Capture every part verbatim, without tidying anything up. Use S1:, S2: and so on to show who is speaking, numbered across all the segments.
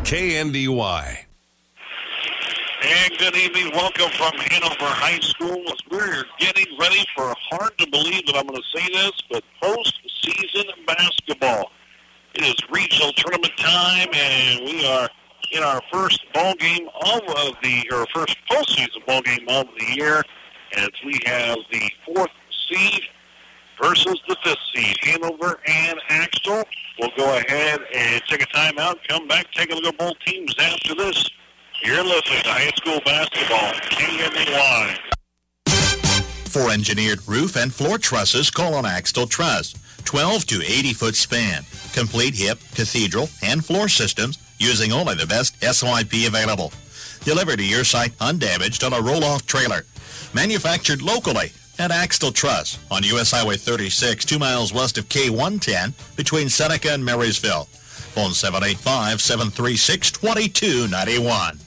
S1: K N D Y.
S2: And good evening. Welcome from Hanover High School as we're getting ready for, hard to believe that I'm going to say this, but postseason basketball. It is regional tournament time, and we are in our first ball game of the, or first postseason ball game of the year, as we have the fourth seed versus the fifth seed, Hanover and Axtell. We'll go ahead and take a timeout, come back, take a look at both teams after this. You're listening to high school basketball, K N D Y.
S3: For engineered roof and floor trusses, call on Axtell Truss. twelve to eighty foot span. Complete hip, cathedral, and floor systems using only the best S Y P available. Delivered to your site undamaged on a roll-off trailer. Manufactured locally at Axtell Truss on U S Highway thirty-six, two miles west of K one ten between Seneca and Marysville. Phone seven eight five, seven three six, two two nine one.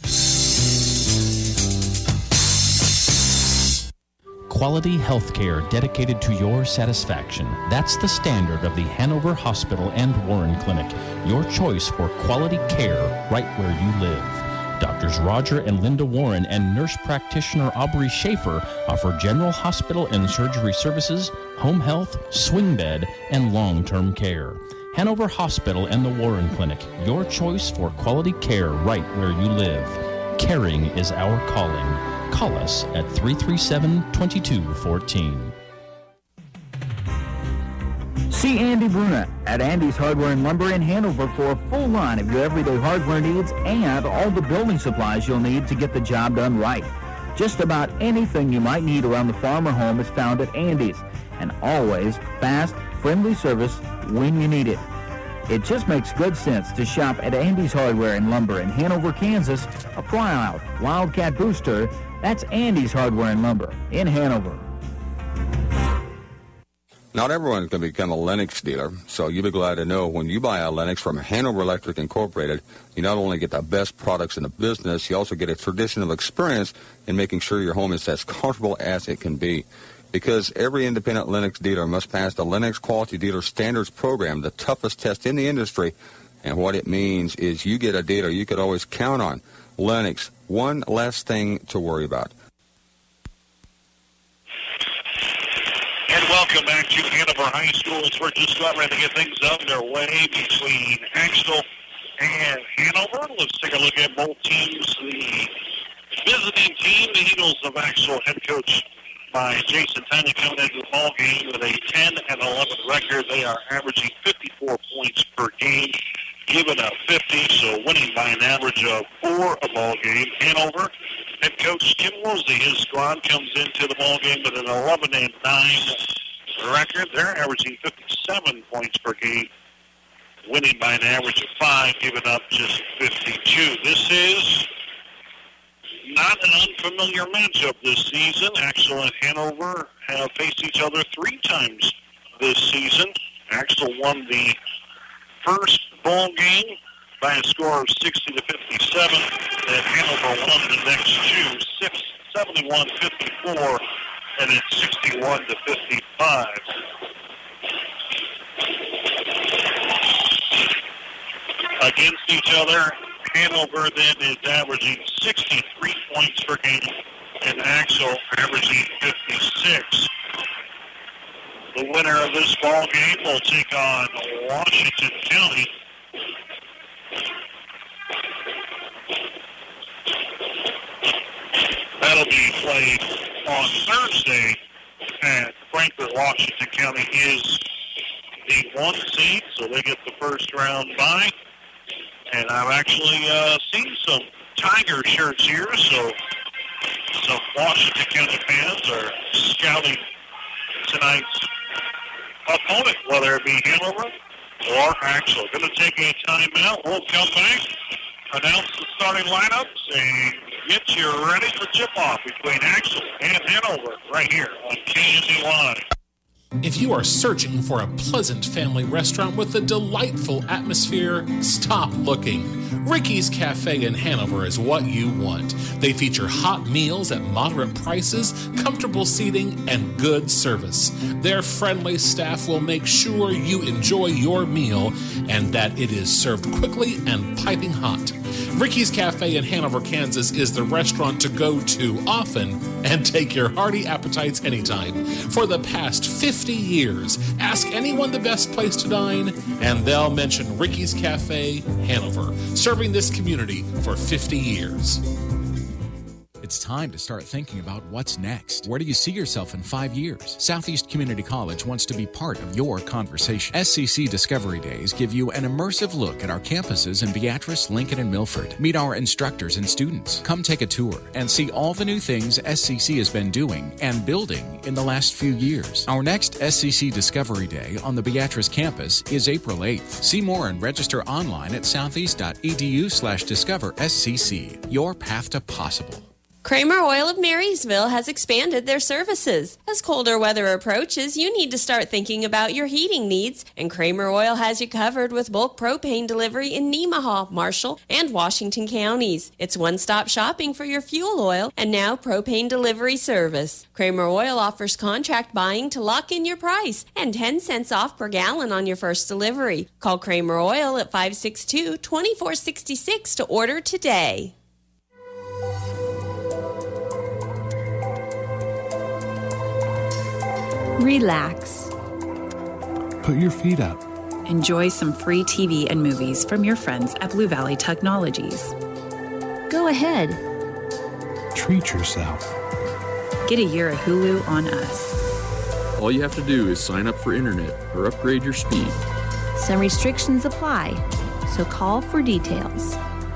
S4: Quality health care dedicated to your satisfaction. That's the standard of the Hanover Hospital and Warren Clinic. Your choice for quality care right where you live. Doctors Roger and Linda Warren and nurse practitioner Aubrey Schaefer offer general hospital and surgery services, home health, swing bed, and long-term care. Hanover Hospital and the Warren Clinic, your choice for quality care right where you live. Caring is our calling. Call us at three three seven, two two one four.
S5: See Andy Bruna at Andy's Hardware and Lumber in Hanover for a full line of your everyday hardware needs and all the building supplies you'll need to get the job done right. Just about anything you might need around the farm or home is found at Andy's, and always fast, friendly service when you need it. It just makes good sense to shop at Andy's Hardware and Lumber in Hanover, Kansas, a proud Wildcat booster. That's Andy's Hardware and Lumber in Hanover.
S6: Not everyone can become a Lennox dealer, so you'll be glad to know when you buy a Lennox from Hanover Electric Incorporated, you not only get the best products in the business, you also get a traditional experience in making sure your home is as comfortable as it can be. Because every independent Lennox dealer must pass the Lennox Quality Dealer Standards Program, the toughest test in the industry. And what it means is you get a dealer you could always count on. Lennox, one less thing to worry about.
S2: And welcome back to Hanover High School. As we're just about ready to get things underway between Axtell and Hanover. Let's take a look at both teams. The visiting team, the Eagles of Axtell, head coach by Jason Tiny, coming into the ball game with a ten and eleven record. They are averaging fifty-four points per game, giving up fifty, so winning by an average of four a ball game. Hanover head coach Tim Woolsey, his squad comes into the ball game with an eleven and nine record. They're averaging fifty-seven points per game, winning by an average of five, giving up just fifty-two. This is not an unfamiliar matchup this season. Axtell and Hanover have faced each other three times this season. Axtell won the first ball game by a score of sixty to fifty-seven. And Hanover won the next two, seventy-one fifty-four, and it's sixty-one to fifty-five. Against each other, Hanover then is averaging sixty-three points per game, and Axtell averaging fifty-six. The winner of this ball game will take on Washington County. That'll be played on Thursday at Frankfort. Washington County is the one seed, so they get the first round bye. And I've actually uh, seen some Tiger shirts here, so some Washington County fans are scouting tonight's opponent, whether it be Hanover or Axtell. Going to take a timeout. We'll come back, announce the starting lineups, and get you ready for tip-off between Axtell and Hanover right here on K N D Y.
S7: If you are searching for a pleasant family restaurant with a delightful atmosphere, stop looking.
S1: Ricky's Cafe in Hanover is what you want. They feature hot meals at moderate prices, comfortable seating, and good service. Their friendly staff will make sure you enjoy your meal and that it is served quickly and piping hot. Ricky's Cafe in Hanover, Kansas is the restaurant to go to often and take your hearty appetites anytime. For the past fifty years, ask anyone the best place to dine, and they'll mention Ricky's Cafe, Hanover, serving this community for fifty years.
S7: It's time to start thinking about what's next. Where do you see yourself in five years? Southeast Community College wants to be part of your conversation. S C C Discovery Days give you an immersive look at our campuses in Beatrice, Lincoln, and Milford. Meet our instructors and students. Come take a tour and see all the new things S C C has been doing and building in the last few years. Our next S C C Discovery Day on the Beatrice campus is April eighth. See more and register online at southeast.edu slash discover SCC. Your path to possible.
S8: Kramer Oil of Marysville has expanded their services. As colder weather approaches, you need to start thinking about your heating needs, and Kramer Oil has you covered with bulk propane delivery in Nemaha, Marshall, and Washington counties. It's one-stop shopping for your fuel oil and now propane delivery service. Kramer Oil offers contract buying to lock in your price and ten cents off per gallon on your first delivery. Call Kramer Oil at five six two, two four six six to order today.
S9: Relax.
S10: Put your feet up.
S9: Enjoy some free T V and movies from your friends at Blue Valley Technologies.
S11: Go ahead.
S10: Treat yourself.
S9: Get a year of Hulu on us.
S12: All you have to do is sign up for internet or upgrade your speed.
S11: Some restrictions apply, so call for details.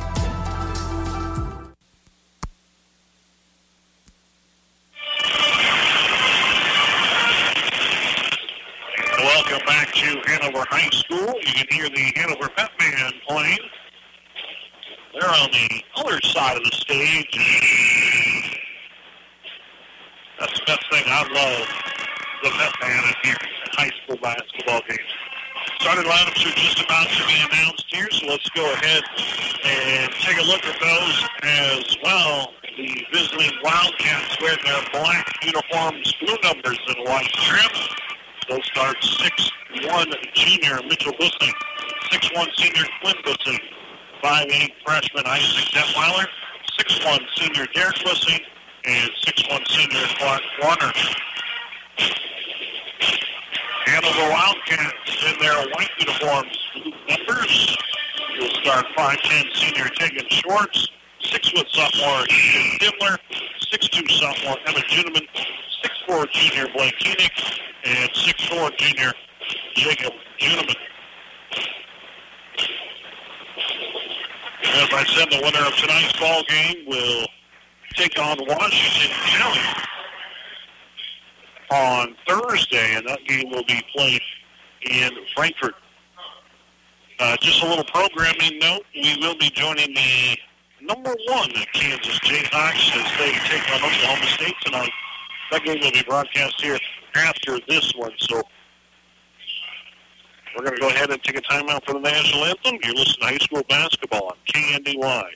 S2: Welcome back to Hanover High School. You can hear the Hanover Pep Band playing. They're on the other side of the stage. That's the best thing. I love the Pep Band at here at high school basketball games. Starting lineups are just about to be announced here, so let's go ahead and take a look at those as well. The visiting Wildcats wearing their black uniforms, blue numbers, and white trim. They'll start six one junior Mitchell Bussing, six one senior Quinn Bussing, five eight freshman Isaac Detweiler, six one senior Derek Bussing, and six one senior Clark Warner. Hanover Wildcats in their white uniforms, blue numbers. Will start five ten senior Tegan Schwartz, six foot sophomore Ethan Dimmler, six two sophomore Emma Juneman, six four junior Blake Koenig, and six four junior Jacob Juneman. As I said, the winner of tonight's ball game will take on Washington County on Thursday, and that game will be played in Frankfort. Uh, just a little programming note, we will be joining the number one Kansas Jayhawks as they take on Oklahoma State tonight. That game will be broadcast here after this one, so we're going to go ahead and take a timeout for the national anthem. You're listening to high school basketball on K N D Y.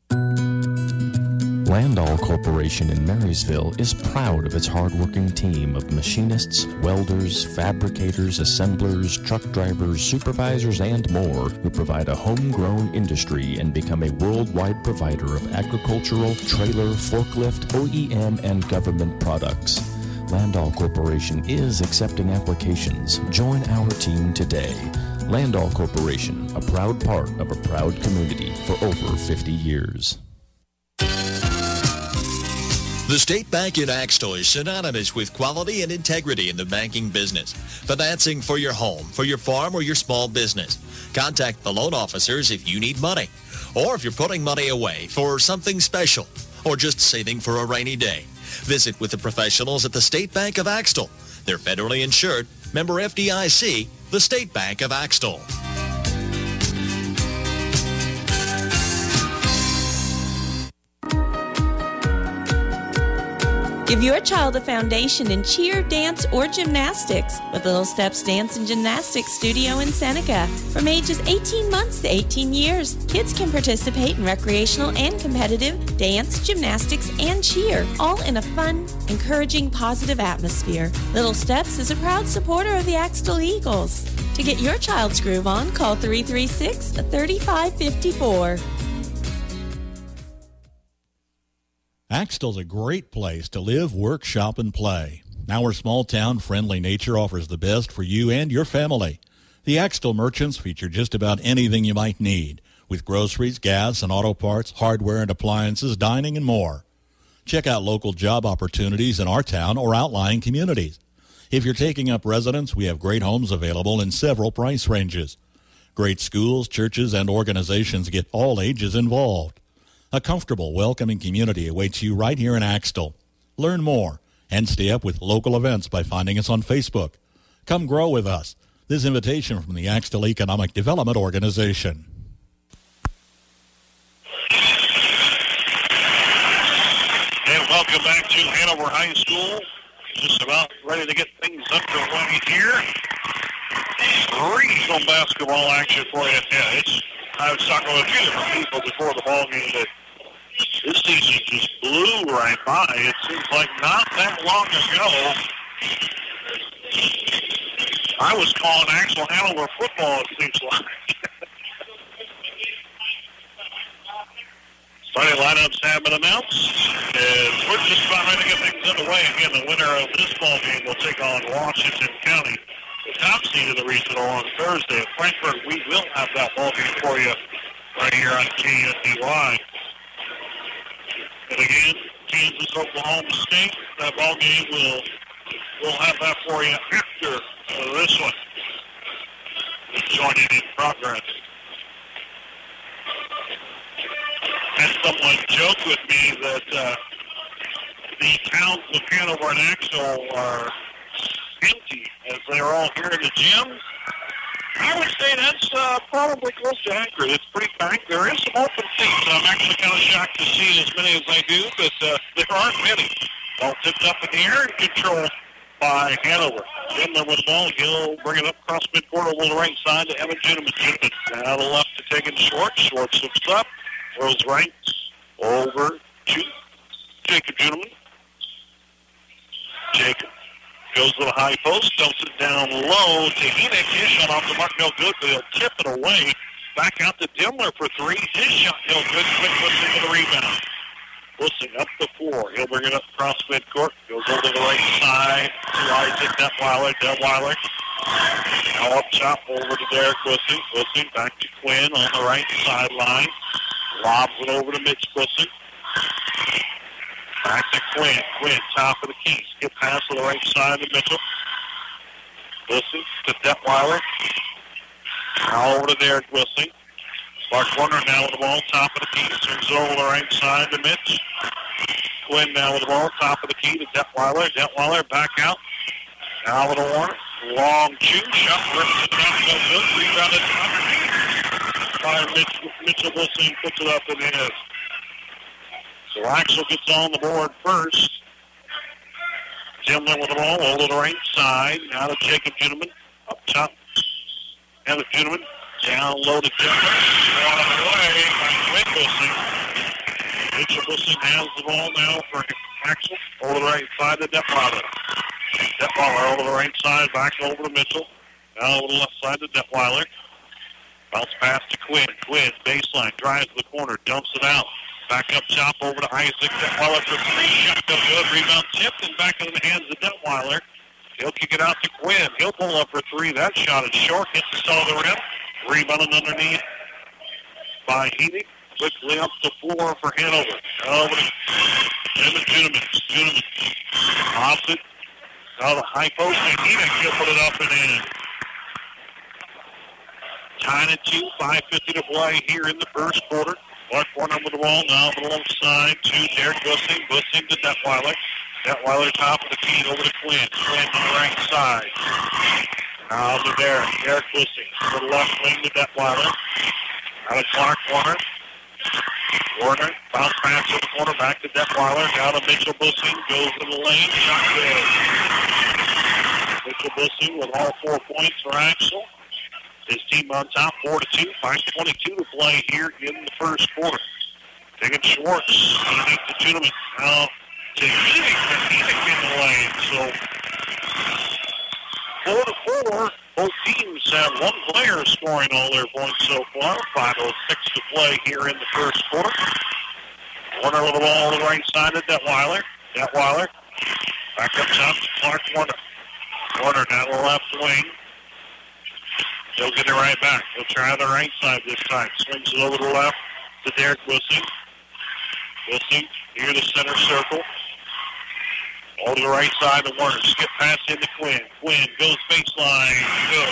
S4: Landall Corporation in Marysville is proud of its hardworking team of machinists, welders, fabricators, assemblers, truck drivers, supervisors, and more who provide a homegrown industry and become a worldwide provider of agricultural, trailer, forklift, O E M, and government products. Landall Corporation is accepting applications. Join our team today. Landall Corporation, a proud part of a proud community for over fifty years.
S3: The State Bank in Axtell is synonymous with quality and integrity in the banking business. Financing for your home, for your farm, or your small business. Contact the loan officers if you need money, or if you're putting money away for something special, or just saving for a rainy day. Visit with the professionals at the State Bank of Axtell. They're federally insured, member F D I C, the State Bank of Axtell.
S8: Give your child a foundation in cheer, dance, or gymnastics with Little Steps Dance and Gymnastics Studio in Seneca. From ages eighteen months to eighteen years, kids can participate in recreational and competitive dance, gymnastics, and cheer, all in a fun, encouraging, positive atmosphere. Little Steps is a proud supporter of the Axtell Eagles. To get your child's groove on, call three three six, three five five four.
S13: Axtell's a great place to live, work, shop, and play. Our small-town friendly nature offers the best for you and your family. The Axtell merchants feature just about anything you might need, with groceries, gas, and auto parts, hardware and appliances, dining, and more. Check out local job opportunities in our town or outlying communities. If you're taking up residence, we have great homes available in several price ranges. Great schools, churches, and organizations get all ages involved. A comfortable, welcoming community awaits you right here in Axtell. Learn more and stay up with local events by finding us on Facebook. Come grow with us. This invitation from the Axtell Economic Development Organization.
S2: And welcome back to Hanover High School. Just about ready to get things underway here. Regional basketball action for you. Yeah, it's, I was talking with a few different people before the ball game that this season just blew right by. It seems like not that long ago, I was calling actual Hanover football, it seems like. Starting lineups have been announced, and we're just about ready to get things underway. Again, the winner of this ball game will take on Washington County, the top seed of the regional, on Thursday. At Frankfort, we will have that ball game for you right here on K N D Y. And again, Kansas, Oklahoma State, that ball game will we'll have that for you after uh, this one. It's joining in progress. And someone joked with me that uh, the towns of Hanover and Axtell are empty as they're all here in the gym. I would say that's uh, probably close to accurate. It's pretty packed. There is some open seats. I'm actually kind of shocked to see as many as I do, but uh, there aren't many. All tipped up in the air and controlled by Hanover. Jimler with the ball. He'll bring it up across midcourt over the right side to Evan Juneman. Juneman now to the left to take it to Schwartz. Schwartz looks up. Throws right over to Jacob Juneman. Jacob goes to the high post, dumps it down low to Enoch. His shot off the mark, no good, but he'll tip it away. Back out to Dimler for three. His shot, no good. Quick Bussing with the rebound. Bussing up the floor. He'll bring it up across midcourt. Goes over to the right side to Isaac Detweiler. Detweiler now up top over to Derek Bussing. Bussing back to Quinn on the right sideline. Lobs it over to Mitch Bussing. Back to Quinn. Quinn, top of the key. Skip pass to the right side to Mitchell. Bussing to Detweiler. Now over to Derek Bussing. Clark Warner now with the ball, top of the key. Swings over the right side to Mitch. Quinn now with the ball, top of the key to Detweiler. Detweiler back out. Now with the Warner. Long two. Shot rips it down. No good. Rebounded underneath by Mitch, Mitchell Bussing. Puts it up in the head. So Axel gets on the board first. Dimler with the ball over the right side. Now to Jacob Juneman. Up top. Evan Juneman. Down low to Dimler. One away by Quinn Bussing. Mitchell Bussing has the ball now for Axel. Over the right side to Detweiler. Detweiler over the right side. Back over to Mitchell. Now over the left side to Detweiler. Bounce pass to Quinn. Quinn, baseline, drives to the corner, dumps it out. Back up top over to Isaac. Detweiler for three. Shot no good. Rebound tipped and back into the hands of Detweiler. He'll kick it out to Quinn. He'll pull up for three. That shot is short. Hits the side of the rim. Rebounded underneath by Heaney. Quickly up the floor for Hanover. Over to Evan Juneman. Juneman off it. Now the high post, and Heaney will put it up and in. Tied at two, five fifty to play here in the first quarter. Clark Warner with the ball, now on the left side to Derek Bussing. Bussing to Detweiler. Detweiler top of the key over to Quinn. Quinn on the right side. Now to Derek. Derek Bussing to the left wing to Detweiler. Out of Clark Warner. Warner, bounce pass to the corner, back to Detweiler, down to Mitchell Bussing, goes in the lane, shot good. Mitchell Bussing with all four points for Axel. His team on top, four to two, five twenty-two to play here in the first quarter. Taking Schwartz underneath the Juniman. Now to Enoch, and Enoch in the lane. So four to four. Both teams have one player scoring all their points so far. five oh six to play here in the first quarter. Warner with the ball on the right side of Detweiler. Detweiler back up top to Clark Warner. Warner down the left wing. He'll get it right back. He'll try the right side this time. Swings it over to the left to Derek Bussing. Bussing near the center circle. All to the right side to Warner. Skip pass into Quinn. Quinn goes baseline. Good.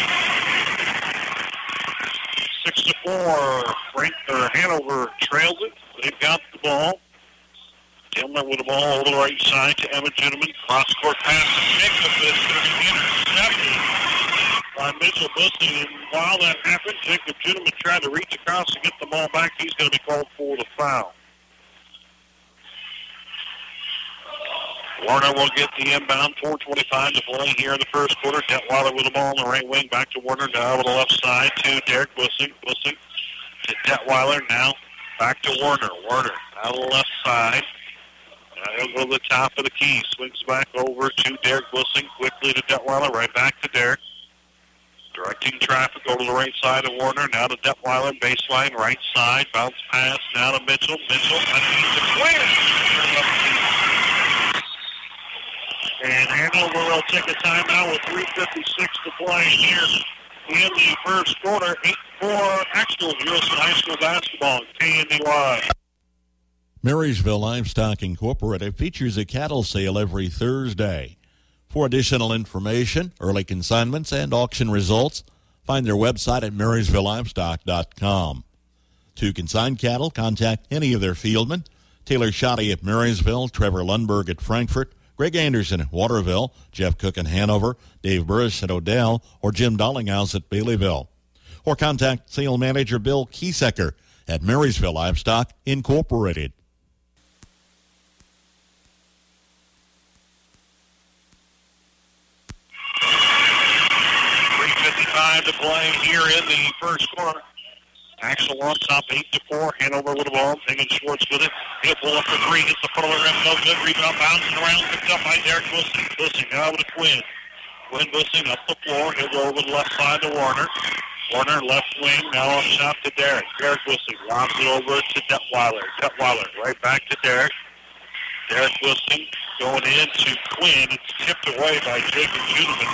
S2: Six to four. Frank or Hanover trails it. They've got the ball. Tillman with the ball over the right side to Emma Juniman. Cross court pass to Jacob. It's going to be intercepted by Mitchell Bussing. And while that happened, Jacob Juniman tried to reach across to get the ball back. He's going to be called for the foul. Warner will get the inbound. four twenty-five to play here in the first quarter. Detweiler with the ball on the right wing. Back to Warner. Now over the left side to Derek Bussing. Bussing to Detweiler. Now back to Warner. Warner out of the left side. Now he'll go to the top of the key. Swings back over to Derek Bussing. Quickly to Detweiler. Right back to Derek. Directing traffic over to the right side of Warner. Now to Detweiler. Baseline right side. Bounce pass. Now to Mitchell. Mitchell underneath the clear. And Hanover will take a timeout with three fifty-six to play here in the first quarter. eight four Axel, Wilson High School basketball, K N D Y.
S13: Marysville Livestock Incorporated features a cattle sale every Thursday. For additional information, early consignments, and auction results, find their website at marysville livestock dot com. To consign cattle, contact any of their fieldmen. Taylor Shoddy at Marysville, Trevor Lundberg at Frankfort, Greg Anderson at Waterville, Jeff Cook in Hanover, Dave Burris at Odell, or Jim Dollinghouse at Baileyville. Or contact Sale Manager Bill Kiesecker at Marysville Livestock Incorporated.
S2: three fifty-five to play here in the first quarter. Axel on top, eight to four. Hanover with the ball. Taking Schwartz with it. He'll pull up for three. Hits the front of the rim. No good. Rebound bouncing around. Picked up by Derek Bussing. Bussing now over to Quinn. Quinn Bussing up the floor. He'll go over the left side to Warner. Warner left wing. Now up top to Derek. Derek Bussing lobs it over to Detweiler. Detweiler right back to Derek. Derek Bussing going in to Quinn. It's tipped away by Jacob Juniman.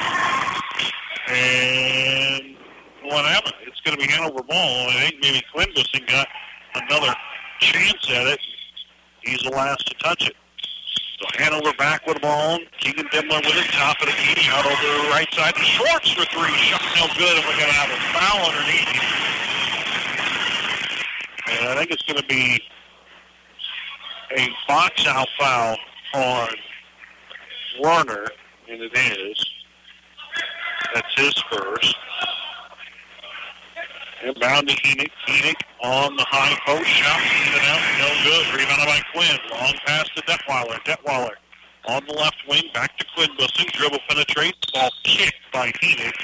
S2: And what happened? It's going to be Hanover ball. I think maybe Quinn Bussing got another chance at it. He's the last to touch it. So Hanover back with the ball. Keegan Dimler with it. Top of the key. Out over the right side to Schwartz for three. Shot no good. And we're going to have a foul underneath him. And I think it's going to be a box out foul on Warner. And it is. That's his first. Inbound to Enoch. Enoch on the high post. Shot in and out. No good. Rebounded by Quinn. Long pass to Detweiler. Detweiler on the left wing. Back to Quinn Bussing. Dribble penetrates. Ball kicked by Enoch.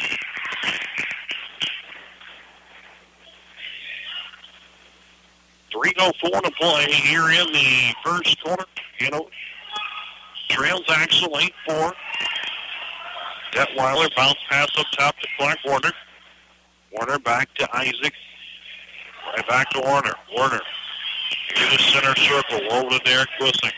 S2: three oh four to play here in the first quarter. You know, trails Axel eight four. Detweiler bounce pass up top to Clark Warner. Warner back to Isaac. Right back to Warner. Warner in the center circle. Over to Derek Bussing.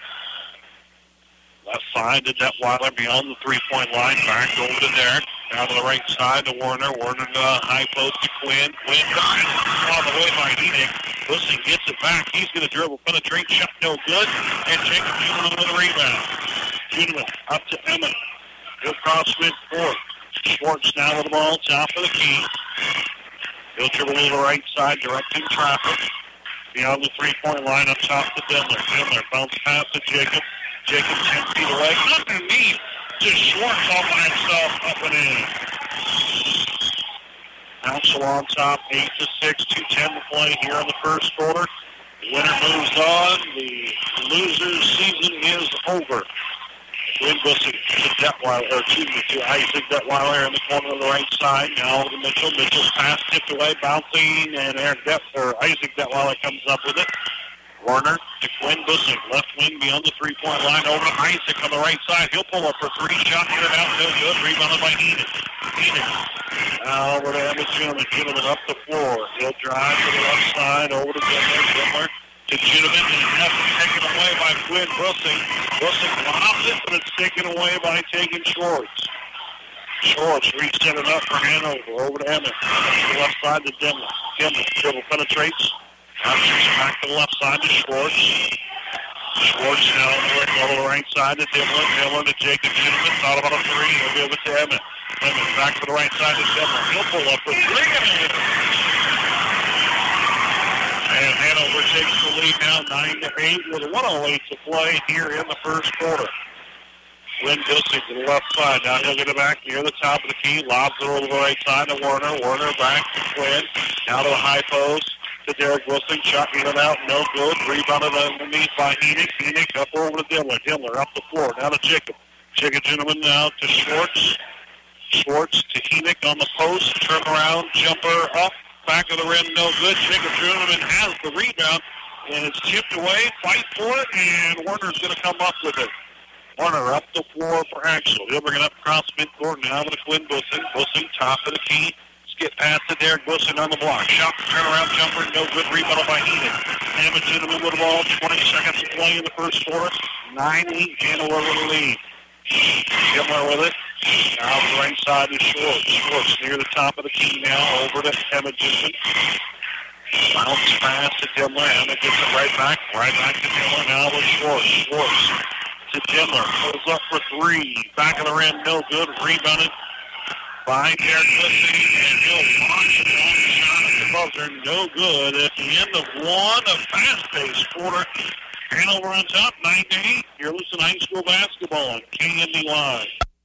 S2: Left side to Detweiler beyond the three-point line. Back over to Derek. Down to the right side to Warner. Warner to the high post to Quinn. Quinn dives on the way by Enoch. Bussing gets it back. He's going to dribble, penetrate, shot no good. And Jacob Juniman with a rebound. Juniman up to Emmett. He'll cross midcourt. Schwartz now with the ball, top of the key. He'll dribble to the right side, directing traffic. Beyond the three-point line, up top to Dimler. Dimler bounce pass to Jacob. Jacob ten feet away. Underneath to Schwartz all by himself, up and in. Axel on top, eight to six, two ten to play. play here in the first quarter. The winner moves on. The loser's season is over. Quinn Bussing to Detweiler, or excuse me, to Isaac Detweiler in the corner of the right side. Now to Mitchell. Mitchell's pass tipped away, bouncing, and Aaron Det- or Isaac Detweiler comes up with it. Warner to Quinn Bussing, left wing beyond the three-point line, over to Isaac on the right side. He'll pull up for three, shot, hit it out, no good, rebounded by Enoch. Enoch. Now over to Emmett Gentleman, Gentleman up the floor. He'll drive to the left side, over to Gentleman, Gentleman to Gentleman, and that's taken away by Quinn Bussing. Bussing lobs it, but it's taken away by taking Schwartz. Schwartz reset it up for Hanover, over to Emmett. To the left side to Dimler. Dimler, dribble penetrates. Bounces back to the left side to Schwartz. Schwartz now on the right, on the right side to Dimler. Dimler to Jacob Gentleman. Thought about a three. He'll give it to Emmett. Emmett back to the right side to Dimler. He'll pull up for three. And Hanover takes the lead now nine to eight with one oh eight to play here in the first quarter. Quinn Bussing to the left side. Now he'll get it back near the top of the key. Lobs it over to the right side to Warner. Warner back to Quinn. Now to the high post. To Derek Wilson, shot in and out, no good. Rebounded underneath by Enoch. Enoch up over to Dimler. Dimler up the floor. Now to Jacob. Jacob Gentleman now to Schwartz. Schwartz to Enoch on the post. Turn around, jumper up. Back of the rim, no good. Jacob Gentleman has the rebound, and it's chipped away. Fight for it, and Warner's going to come up with it. Warner up the floor for Axel. He'll bring it up across midcourt now to Quinn Bussing. Bussing, top of the key. Get past to Derek Wilson on the block. Shot, turnaround jumper, no good. Rebound by Enoch. Emmett Gentleman with the ball. twenty seconds to play in the first quarter. nine eight, Hanover with the lead. Gimler with it. Now to the right side is Schwartz. Schwartz near the top of the key now. Over to Emmett Gentleman. Bounce pass to Dimler. Emmett gets it right back. Right back to Dimler. Now with Schwartz. Schwartz to Dimler. Pulls up for three. Back of the rim, no good. Rebounded by Derek Wilson, and he'll launch it on the shot at the buzzer. No good. At the end of one, a fast-paced quarter. Hanover on top, nine to eight. You're listening to high school basketball on K N D Y.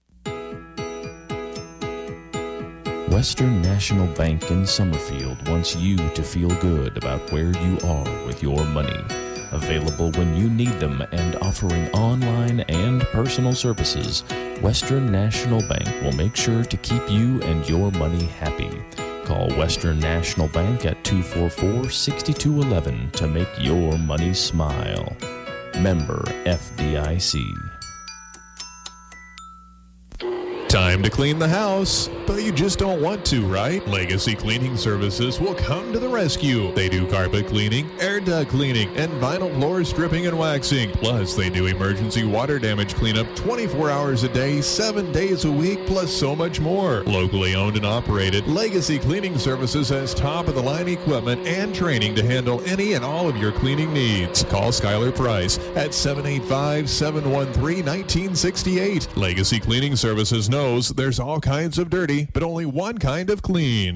S4: Western National Bank in Summerfield wants you to feel good about where you are with your money. Available when you need them and offering online and personal services, Western National Bank will make sure to keep you and your money happy. Call Western National Bank at two four four, six two one one to make your money smile. Member F D I C.
S14: Time to clean the house, but you just don't want to, right? Legacy Cleaning Services will come to the rescue. They do carpet cleaning, air duct cleaning, and vinyl floor stripping and waxing. Plus, they do emergency water damage cleanup twenty-four hours a day, seven days a week, plus so much more. Locally owned and operated, Legacy Cleaning Services has top-of-the-line equipment and training to handle any and all of your cleaning needs. Call Skylar Price at seven eight five, seven one three, one nine six eight. Legacy Cleaning Services knows there's all kinds of dirty, but only one kind of clean.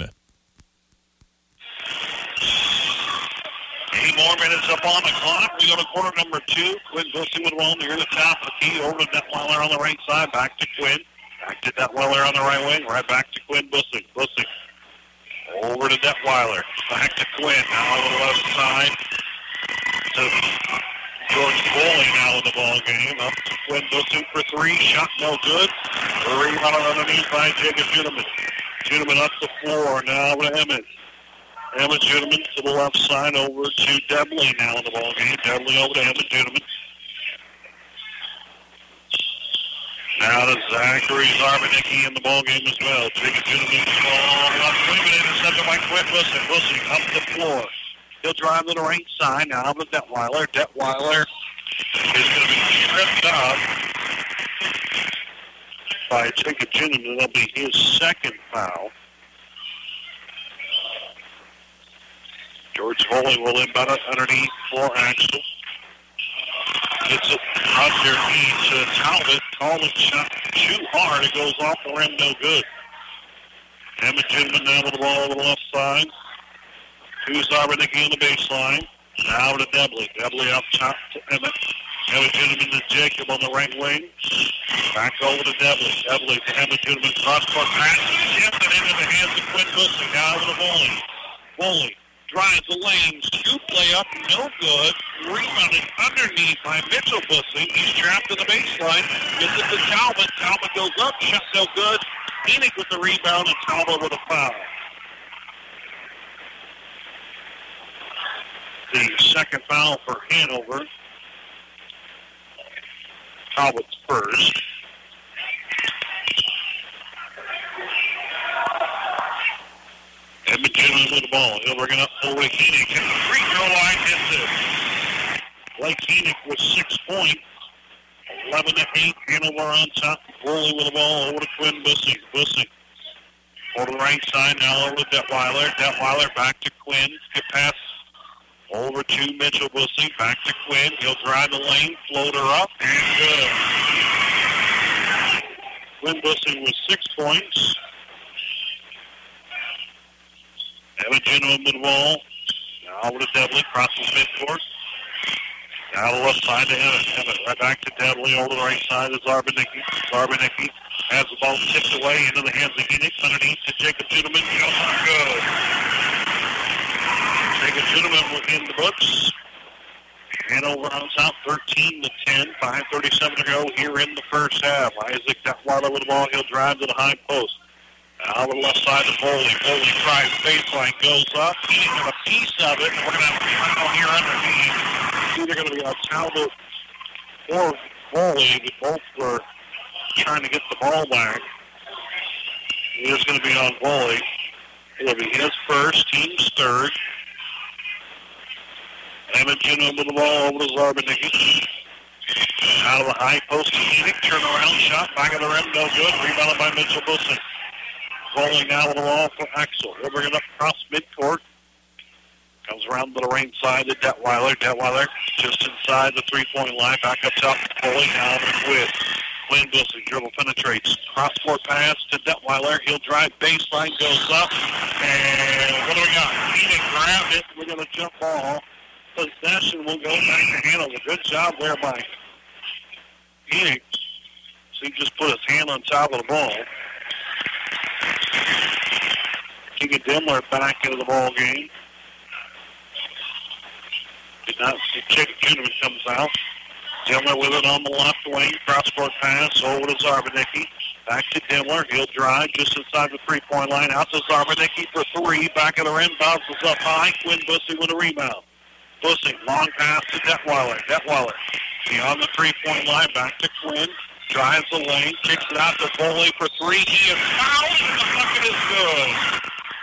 S2: Eight more minutes up on the clock. We go to quarter number two. Quinn Bussing with one near the top of the key. Over to Detweiler on the right side. Back to Quinn. Back to Detweiler on the right wing. Right back to Quinn Bussing. Bussing. Over to Detweiler. Back to Quinn. Now on the left side. To George Foley now in the ball game. Up to Quinn Bussing for three. Shot no good. The rebound underneath by Jacob Gentleman. Gentleman up the floor. Now to Emmett. Emmett Gentleman to the left side over to Debley now in the ball game. Debley over to Emmett Gentleman. Now to Zachary Zarbanicki in the ball game as well. Jacob Gentleman ball up three minutes intercepted by Quinn Bussing. Bussing up the floor. He'll drive to the right side now with Detweiler. Detweiler is going to be tripped up by Jacob Gentleman. That'll be his second foul. George Foley will inbound it underneath for Axel. Gets it underneath to Talbot. Talbot shot too hard. It goes off the rim, no good. Emmett Gentleman down with the ball on the left side. To Zarbanicki on the baseline. Now to Debley. Debley up top to Emmett. Emmett Gentleman to Jacob on the right wing. Back over to Debley. Debley to Emmett Gentleman. Cross-court pass. Tipped it into the hands of Quinn Bussing. Now over to Foley. Foley drives the lane, scoop layup, no good. Rebounded underneath by Mitchell Bussing. He's trapped to the baseline. Gets it to Talbot. Talbot goes up, shot no good. Enoch with the rebound, and Talbot with a foul. The second foul for Hanover. Talbot's first. Edmonton with the ball. He'll bring it up over to Enoch. And the free throw line hits it. Blake Enoch with six points. eleven to eight. Hanover on top. Foley with the ball over to Quinn Bussing. Bussing over the right side. Now over to Detweiler. Detweiler back to Quinn. Skip pass over to Mitchell Bussing. Back to Quinn. He'll drive the lane. Floater up. And good. Quinn Bussing with six points. Evan Gentleman with the ball. Now over to Devlin. Crosses midcourt. Now the left side to Emmett. Emmett right back to Devlin. Over the right side is Zarbanicki. Zarbanicki has the ball tipped away into the hands of Enoch. Underneath to Jacob Gentleman. Good. Jacob Gentleman within the books. Hanover on top, thirteen to ten. five thirty-seven to go here in the first half. Isaac Detweiler with the ball. He'll drive to the high post. Now over the left side to Foley. Foley tries baseline, goes up. Enoch got a piece of it. We're going to have a foul here underneath. It's either going to be on Talbot or Foley. They both were trying to get the ball back. It is going to be on Foley. It'll be his first, team's third. Edmonton with the ball over to Zarbanicki. Out of the high post to Enoch. Turnaround shot. Back of the rim. No good. Rebounded by Mitchell Bussing. Rolling now with the ball for Axel. He'll bring it up across midcourt. Comes around to the right side to Detweiler. Detweiler just inside the three-point line. Back up top to Foley. Now to Quinn. Quinn Bussing. Dribble penetrates. Cross-court pass to Detweiler. He'll drive baseline. Goes up. And what do we got? Enoch grabbed it. We're going to jump ball. Possession will go back to Hanover. Good job there by Enoch. So he just put his hand on top of the ball. Keegan Demler back into the ball game. Did not see Jacob Gentleman comes out. Demler with it on the left wing. Cross-court pass over to Zarbanicki. Back to Demler. He'll drive just inside the three-point line. Out to Zarbanicki for three. Back of the rim. Bounces up high. Quinn Bussing with a rebound. Bussing. Long pass to Detweiler. Detweiler beyond the three-point line. Back to Quinn. Drives the lane. Kicks it out to Foley for three. He is fouled. And the bucket is good.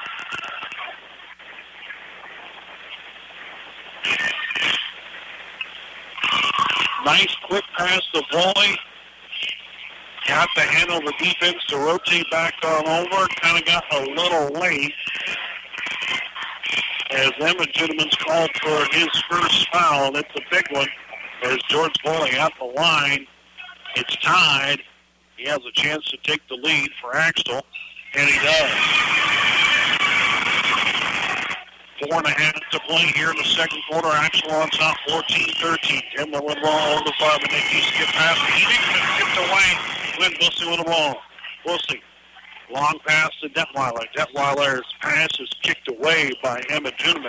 S2: Nice quick pass to Foley. Got the Hanover defense to rotate back on over. Kind of got a little late. As Emmett Gentleman's called for his first foul. That's a big one. As George Foley at the line. It's tied. He has a chance to take the lead for Axtell. And he does. Four and a half to play here in the second quarter. Axtell on top, fourteen thirteen. Demler with the ball over the Zarbanicki. Skip past Enoch and skipped away. Quinn Bussing with the ball. Bussing. Long pass to Detweiler. Detweiler's pass is kicked away by Emmett Gentleman.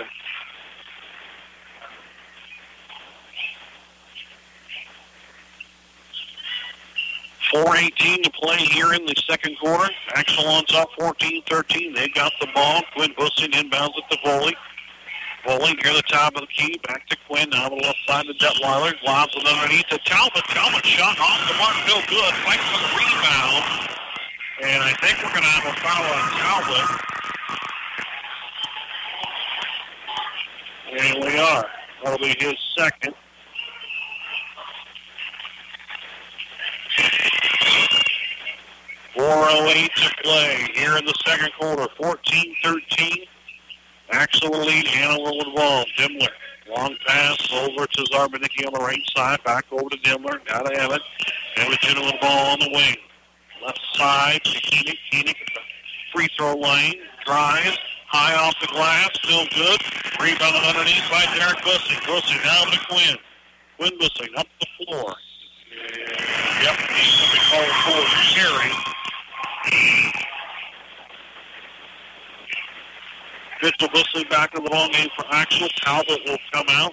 S2: four eighteen to play here in the second quarter. Axtell on top, fourteen thirteen. They got the ball. Quinn Bussing inbounds at the Foley. Foley near the top of the key. Back to Quinn. Now the left side to Detweiler. Lobs it underneath to Talbot. Talbot shot off the mark. No good. Fight for the rebound. And I think we're going to have a foul on Talbot. And we are. That'll be his second. four oh eight to play here in the second quarter. fourteen thirteen. Axel will lead. Hanover with the ball. Demler. Long pass over to Zarbanicki on the right side. Back over to Demler. Now to Emmett. Emmett with the ball on the wing. Left side to Enoch. Enoch at the free throw lane. Drives. High off the glass. Still good. Rebounded underneath by Derek Bussing. Bussing down to Quinn. Quinn Bussing up the floor. Yep, he's going to be called for carry. Mitchell Bussey back in the ball game for Axel. Talbot will come out.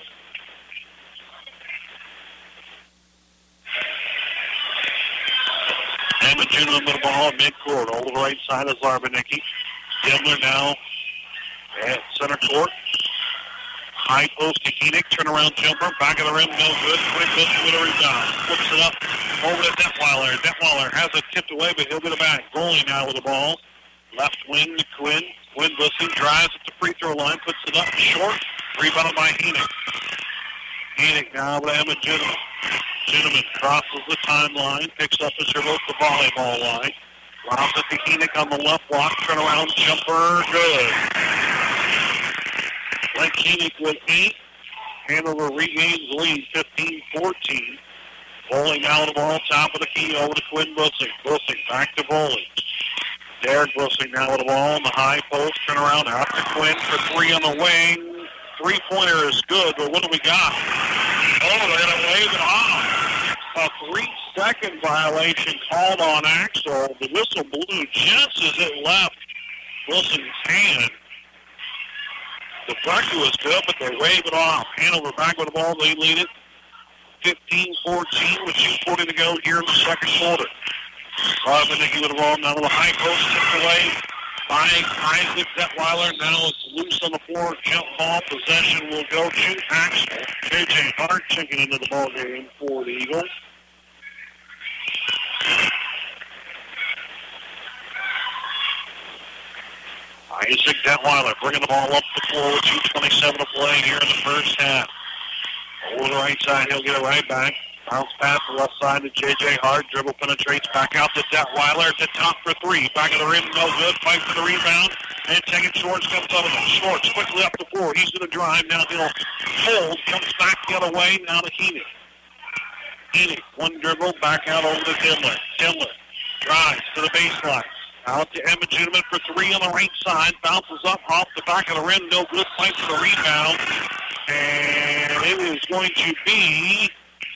S2: Hammond Junior with the ball at midcourt. Over the right side is Zarbanicki. Dimmler now at center court. High post to Koenig. Turnaround jumper. Back of the rim. No good. Quick Bussey with a rebound. Flips it up over to Detweiler. Detweiler has it tipped away, but he'll get it back. Rolling now with the ball. Left wing to Quinn. Quinn Bussey drives at the free throw line. Puts it up short. Rebounded by Koenig. Koenig now with Emma Ginneman. Ginneman crosses the timeline. Picks up his dribble at the volleyball line. Lobs it to Koenig on the left block. Turnaround jumper. Good. Blake Koenig with eight. Hanover regains lead fifteen fourteen. Bowling now the ball. Top of the key over to Quinn Bussey. Bussey back to Bowling. Derek Bussey now with the ball in the high post. Turn around out to Quinn for three on the wing. Three-pointer is good, but what do we got? Oh, they're going to wave it off. A three-second violation called on Axel. The whistle blew just as it left Wilson's hand. The pressure was good, but they wave it off. Hanover back with the ball. They lead it fifteen fourteen with two forty to go here in the second quarter. Zarbanicki with the ball now to the high post, tipped away by Isaac Detweiler. Now it's loose on the floor. Jump ball possession will go to Axel. J J Hart checking into the ball game for the Eagles. Isaac Detweiler bringing the ball up the floor with two twenty-seven to play here in the first half. Over the right side, he'll get it right back. Bounce pass to the left side to J J Hart. Dribble penetrates back out to Detweiler at the top for three. Back of the rim, no good. Fight for the rebound. And taking Schwartz comes out of it. Schwartz quickly up the floor. He's going to drive. Now he'll hold. Comes back the other way. Now to Koenig. Koenig, one dribble. Back out over to Dimmler. Dimmler drives to the baseline. Out to Emma Juneman for three on the right side. Bounces up off the back of the rim. No good. Fight for the rebound. And it is going to be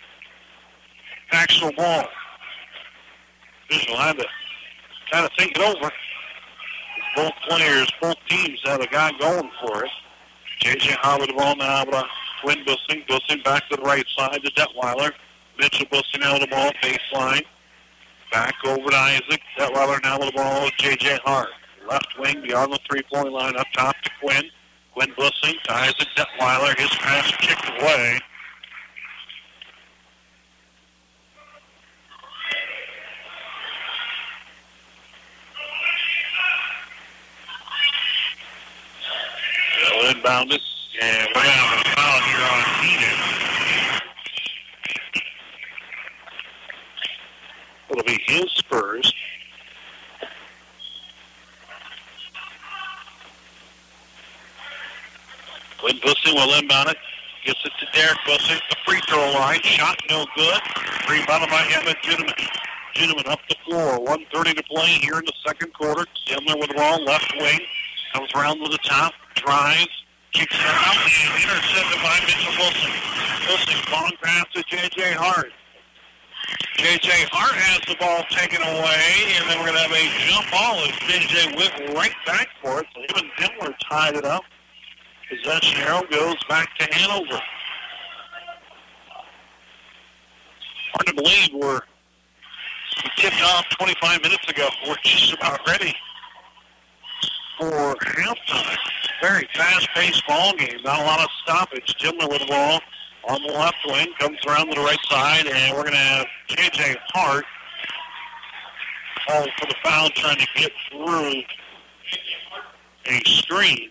S2: Axel ball. Visual had to kind of think it over. Both players, both teams have a guy going for it. J J Hart with the ball now with a Quinn Bussey. Bussey back to the right side to Detweiler. Mitchell Bussey now with the ball, baseline. Back over to Isaac. Detweiler now with the ball with J J Hart. Left wing beyond the three-point line up top to Quinn. Quinn Bussey to Isaac Detweiler. His pass kicked away. They'll inbound it, and we're going to have a foul here on Koenig. It'll be his first. Quinn Bussey will inbound it. Gets it to Derek Bussey at the free throw line. Shot no good. Rebounded by Emma Juneman. Juneman up the floor. one thirty to play here in the second quarter. Dimmler with the ball, left wing. Comes around to the top. Drives. Kicks it out and intercepted by Mitchell Wilson. Wilson, long pass to J J Hart. J J Hart has the ball taken away, and then we're going to have a jump ball as J J went right back for it. So even Dimmler tied it up. Possession arrow goes back to Hanover. Hard to believe we're we tipped off twenty-five minutes ago. We're just about ready for halftime. Very fast-paced ball game. Not a lot of stoppage. Dimmler with the ball on the left wing. Comes around to the right side, and we're going to have J J Hart called for the foul, trying to get through a screen.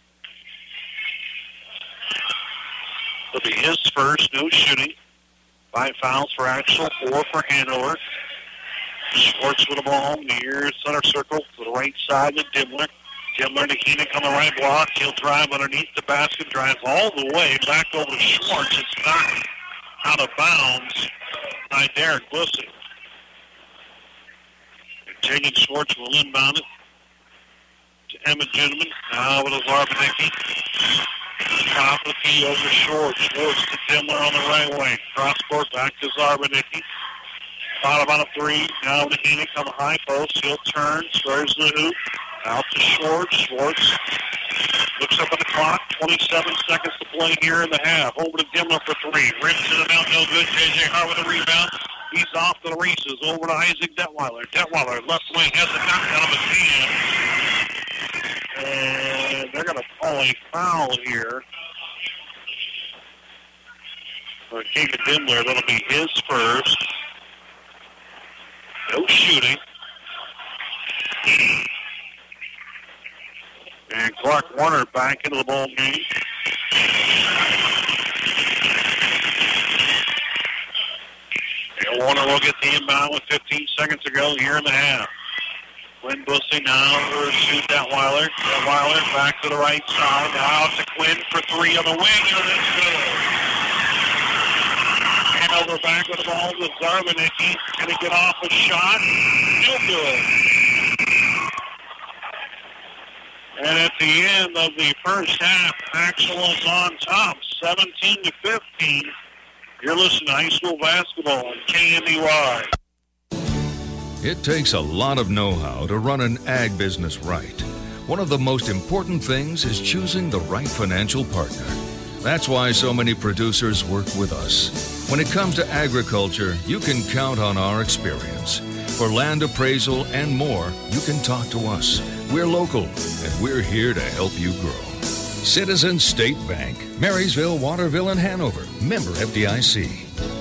S2: It'll be his first. No shooting. Five fouls for Axel, four for Hanover. Schwartz with the ball near center circle to the right side to Dimmler. Dimmler to Koenig on the right block. He'll drive underneath the basket, drives all the way back over to Schwartz. It's knocked out of bounds by Derek Bussey. Jaden Schwartz will inbound it to Emma Juneman. Now with Zarbanicki. Top of the key over Schwartz. Schwartz to Dimmler on the right wing. Cross court back to Zarbanicki. Bottom on a three. Now to Koenig on the high post. He'll turn. Squares the hoop. Out to Schwartz. Schwartz Looks up at the clock. twenty-seven seconds to play here in the half. Over to Dimler for three. Rips it out, no good. J J Hart with a rebound. He's off to the races. Over to Isaac Detweiler. Detweiler, left wing, has a knock out of his hand. And they're going to call a foul here. For Keegan Dimler, that'll be his first. No shooting. And Clark Warner back into the ball game. And Warner will get the inbound with fifteen seconds to go here in the half. Quinn Bussey now over to Detweiler. Detweiler back to the right side. Now out to Quinn for three on the wing. And it's good. Hanover back with the ball to Zarvanicki. Going to get off a shot. No good. And at the end of the first half, Axel is on top, seventeen to fifteen. You're listening to high school basketball on K N D Y.
S15: It takes a lot of know-how to run an ag business right. One of the most important things is choosing the right financial partner. That's why so many producers work with us. When it comes to agriculture, you can count on our experience. For land appraisal and more, you can talk to us. We're local, and we're here to help you grow. Citizens State Bank, Marysville, Waterville, and Hanover. Member F D I C.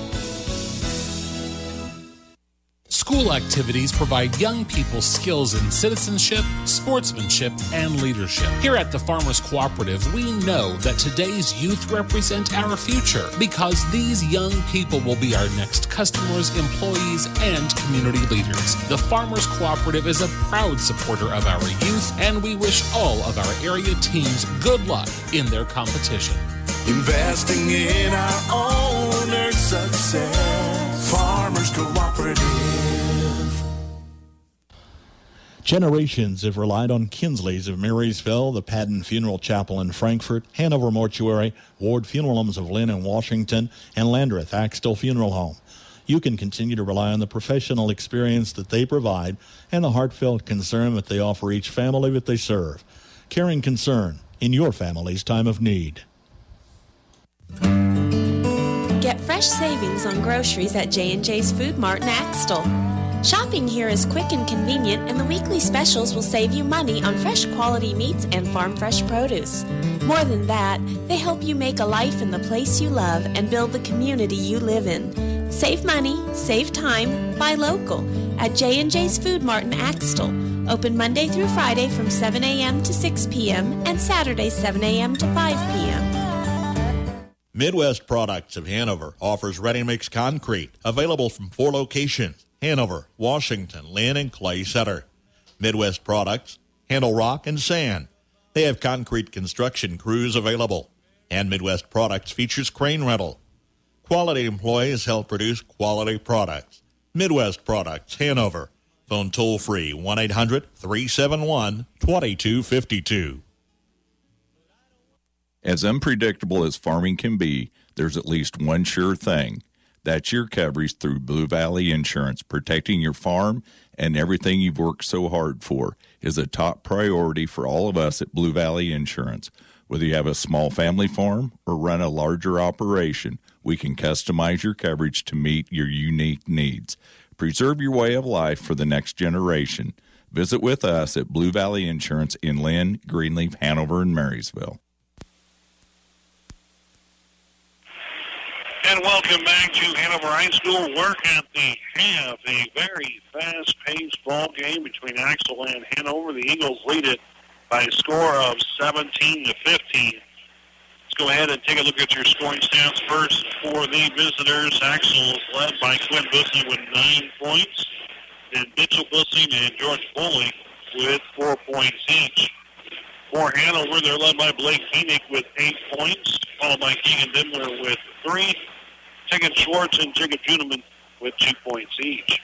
S1: School activities provide young people skills in citizenship, sportsmanship, and leadership. Here at the Farmers Cooperative, we know that today's youth represent our future because these young people will be our next customers, employees, and community leaders. The Farmers Cooperative is a proud supporter of our youth, and we wish all of our area teams good luck in their competition.
S16: Investing in our owner's success. Farmers Cooperative.
S13: Generations have relied on Kinsley's of Marysville, the Patton Funeral Chapel in Frankfort, Hanover Mortuary, Ward Funeral Homes of Lynn and Washington, and Landreth Axtell Funeral Home. You can continue to rely on the professional experience that they provide and the heartfelt concern that they offer each family that they serve. Caring concern in your family's time of need.
S8: Get fresh savings on groceries at J and J's Food Mart in Axtell. Shopping here is quick and convenient, and the weekly specials will save you money on fresh quality meats and farm fresh produce. More than that, they help you make a life in the place you love and build the community you live in. Save money, save time, buy local at J and J's Food Mart in Axtell. Open Monday through Friday from seven a.m. to six p.m. and Saturday seven a.m. to five p.m.
S13: Midwest Products of Hanover offers ready-mix concrete, available from four locations: Hanover, Washington, Lynn, and Clay Center. Midwest Products handle rock and sand. They have concrete construction crews available. And Midwest Products features crane rental. Quality employees help produce quality products. Midwest Products, Hanover. Phone toll-free one eight hundred three seven one two two five two.
S17: As unpredictable as farming can be, there's at least one sure thing. That's your coverage through Blue Valley Insurance. Protecting your farm and everything you've worked so hard for is a top priority for all of us at Blue Valley Insurance. Whether you have a small family farm or run a larger operation, we can customize your coverage to meet your unique needs. Preserve your way of life for the next generation. Visit with us at Blue Valley Insurance in Lynn, Greenleaf, Hanover, and Marysville.
S2: And welcome back to Hanover High School. We're at the half, a very fast-paced ball game between Axtell and Hanover. The Eagles lead it by a score of seventeen to fifteen. Let's go ahead and take a look at your scoring stats first for the visitors. Axtell is led by Quinn Bussey with nine points, and Mitchell Bussey and George Foley with four points each. For Hanover, they're led by Blake Koenig with eight points, followed by Keegan Dimler with three. Jacob Schwartz and Jacob Juneman with two points each.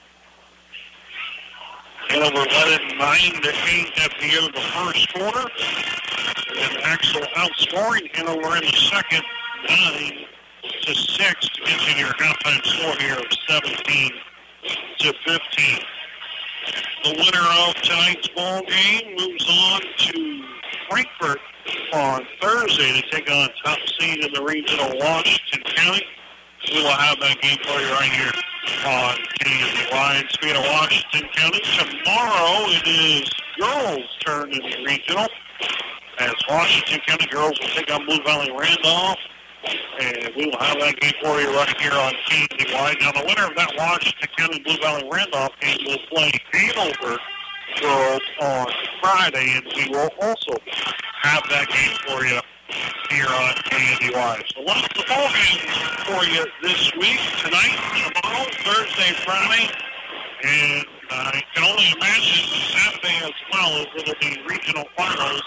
S2: Hanover led it nine to eight at the end of the first quarter. And Axtell outscoring Hanover in the second, nine to six to get to your halftime score here of seventeen to fifteen. The winner of tonight's ball game moves on to Frankfort on Thursday to take on top seed in the regional Washington County. We will have that game for you right here on K N D Y. Speaking of Washington County, tomorrow it is girls' turn in the regional, as Washington County girls will take on Blue Valley Randolph. And we will have that game for you right here on K N D Y. Now, the winner of that Washington County Blue Valley Randolph game will play Hanover girls on Friday, and we will also have that game for you here on K N D Y. So lots of ball games for you this week, tonight, tomorrow, Thursday, Friday, and I can only imagine Saturday as well, as it'll be regional finals,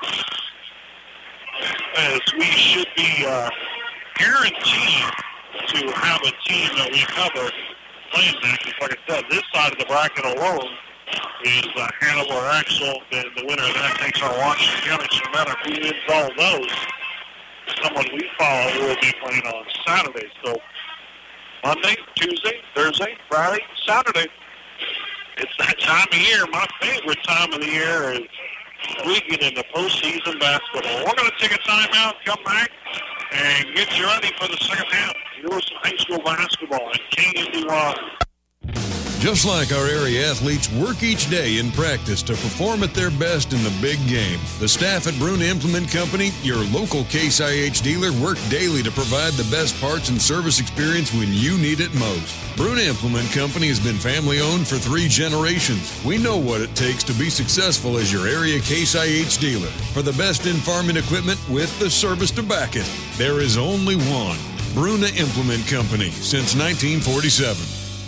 S2: as we should be uh, guaranteed to have a team that we cover playing that. Because like I said, this side of the bracket alone is uh, Hanover or Axel, and the winner of that takes our Washington County. So no matter who wins all those, someone we follow will be playing on Saturday. So Monday, Tuesday, Thursday, Friday, Saturday. It's that time of year. My favorite time of the year is we get into postseason basketball. We're going to take a timeout, come back, and get you ready for the second half. Lewis High School basketball at K N D Y.
S18: Just like our area athletes work each day in practice to perform at their best in the big game, the staff at Bruna Implement Company, your local Case I H dealer, work daily to provide the best parts and service experience when you need it most. Bruna Implement Company has been family-owned for three generations. We know what it takes to be successful as your area Case I H dealer. For the best in farming equipment with the service to back it, there is only one. Bruna Implement Company, since nineteen forty-seven.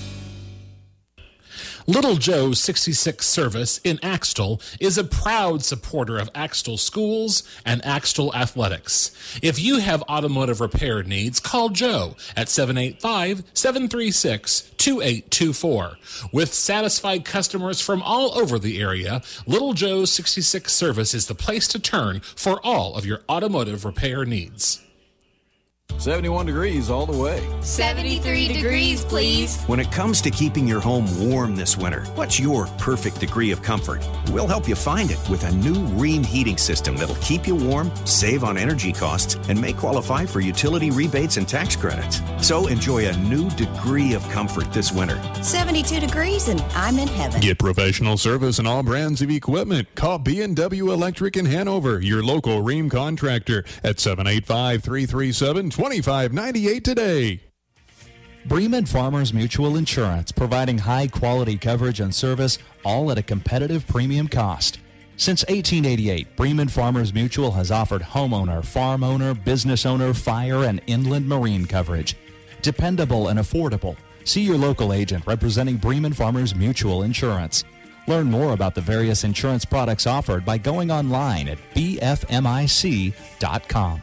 S1: Little Joe sixty-six Service in Axtell is a proud supporter of Axtell schools and Axtell athletics. If you have automotive repair needs, call Joe at seven eight five, seven three six, two eight two four. With satisfied customers from all over the area, Little Joe sixty-six Service is the place to turn for all of your automotive repair needs.
S19: seventy-one degrees all the way.
S20: seventy-three degrees, please.
S21: When it comes to keeping your home warm this winter, what's your perfect degree of comfort? We'll help you find it with a new Rheem heating system that'll keep you warm, save on energy costs, and may qualify for utility rebates and tax credits. So enjoy a new degree of comfort this winter.
S20: seventy-two degrees and I'm in heaven.
S14: Get professional service and all brands of equipment. Call B and W Electric in Hanover, your local Rheem contractor, at seven eight five, three three seven, twenty-five ninety-eight today.
S4: Bremen Farmers Mutual Insurance, providing high-quality coverage and service, all at a competitive premium cost. Since eighteen eighty-eight, Bremen Farmers Mutual has offered homeowner, farm owner, business owner, fire, and inland marine coverage. Dependable and affordable. See your local agent representing Bremen Farmers Mutual Insurance. Learn more about the various insurance products offered by going online at b f m i c dot com.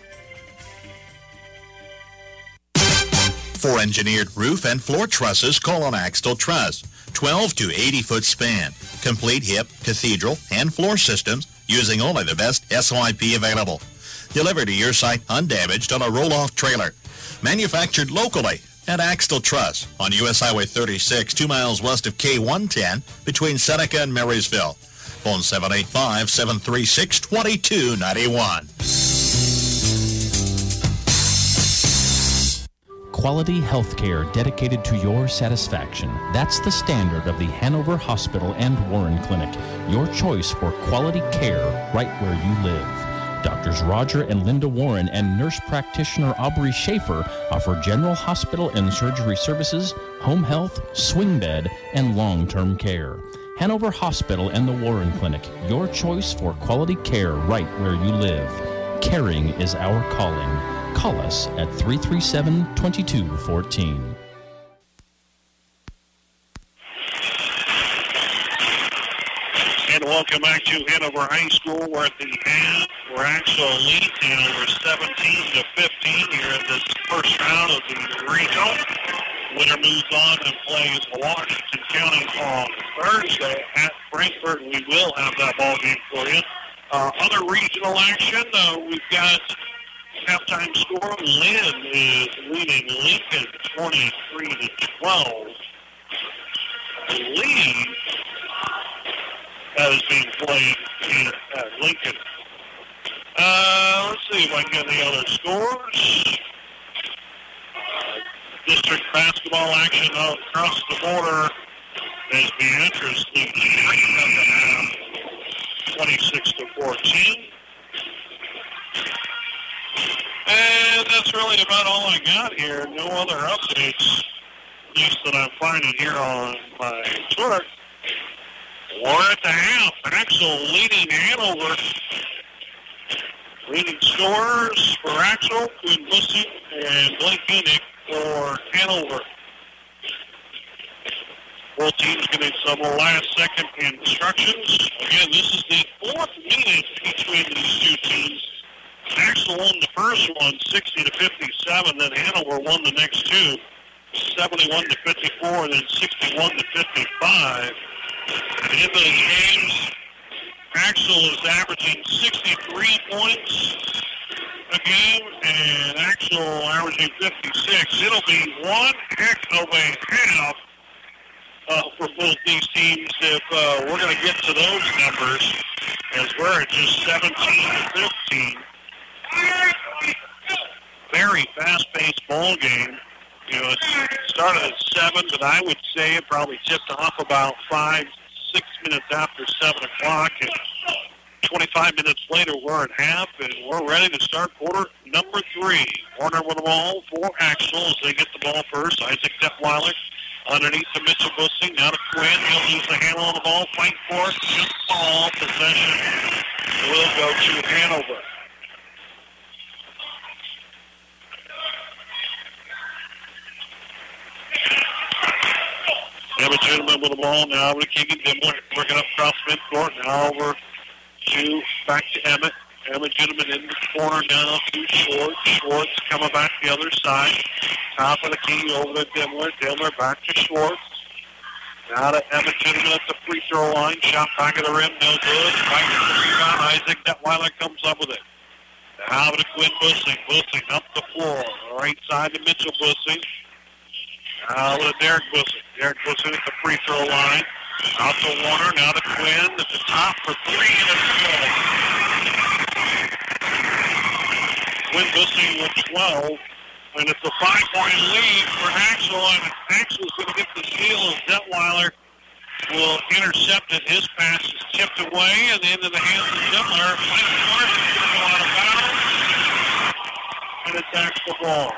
S3: For engineered roof and floor trusses, call on Axtell Truss. twelve to eighty foot span. Complete hip, cathedral, and floor systems using only the best S Y P available. Delivered to your site undamaged on a roll-off trailer. Manufactured locally at Axtell Truss on U S Highway thirty-six, two miles west of K one ten between Seneca and Marysville. Phone seven eight five, seven three six, two two nine one.
S4: Quality health care dedicated to your satisfaction. That's the standard of the Hanover Hospital and Warren Clinic. Your choice for quality care right where you live. Doctors Roger and Linda Warren and nurse practitioner Aubrey Schaefer offer general hospital and surgery services, home health, swing bed, and long-term care. Hanover Hospital and the Warren Clinic. Your choice for quality care right where you live. Caring is our calling. Call us at three three seven, two two one four.
S2: And welcome back to Hanover High School. We're at the end. We're actually leading Hanover seventeen to fifteen here in this first round of the regional. Winner moves on and plays Washington County on Thursday at Frankfort. We will have that ball game for you. Uh, other regional action, uh, we've got halftime score. Lynn is leading Lincoln twenty-three to twelve. The lead that is being played in uh, Lincoln Uh, let's see if I can get the other scores. Uh, district basketball action across the border as Beatrice leads three at the half, twenty-six to fourteen. And that's really about all I got here. No other updates, at least that I'm finding here on my chart. We're at the half. Axel leading Hanover. Leading scorers for Axel, Quinn Bussing, and Blake Enoch for Hanover. Both teams getting some last-second instructions. Again, this is the fourth meeting between these two teams. Axel won the first one, sixty to fifty-seven. Then Hanover won the next two, seventy-one to fifty-four, then sixty-one to fifty-five. At the end of the games, Axel is averaging sixty-three points a game, and Axel averaging fifty-six. It'll be one heck of a half uh, for both these teams if uh, we're going to get to those numbers, as we're at just seventeen to fifteen. Very fast-paced ball game. You know, it started at seven, but I would say it probably tipped off about five, six minutes after seven o'clock. And twenty-five minutes later, we're at half, and we're ready to start quarter number three. Warner with the ball for Axel as they get the ball first. Isaac Detweiler underneath to Mitchell Bussing. Now to Quinn. He'll lose the handle on the ball. Fight for it. Just ball. Possession will go to Hanover. Emmett Gentleman with the ball. Now over to Keegan Dimler. Working up across midcourt. Now over to back to Emmett. Emmett Gentleman in the corner now to Schwartz. Schwartz coming back the other side. Top of the key over to Dimler. Dimler back to Schwartz. Now to Emmett Gentleman at the free throw line. Shot back of the rim. No good. Right to the rebound. Isaac Detweiler comes up with it. Now to Quinn Bussing. Bussing up the floor. Right side to Mitchell Bussing. Now to Derek Bussing. Derek Bussing at the free throw line. Out to Warner. Now to Quinn at the top for three and a twelve. Quinn Bussing with twelve. And it's a five-point lead for Axel. And Axel's going to get the steal as Detweiler will intercept it. His pass is tipped away and into the hands of Dimler. Final mark is going to go out of bounds. And it's Axel ball.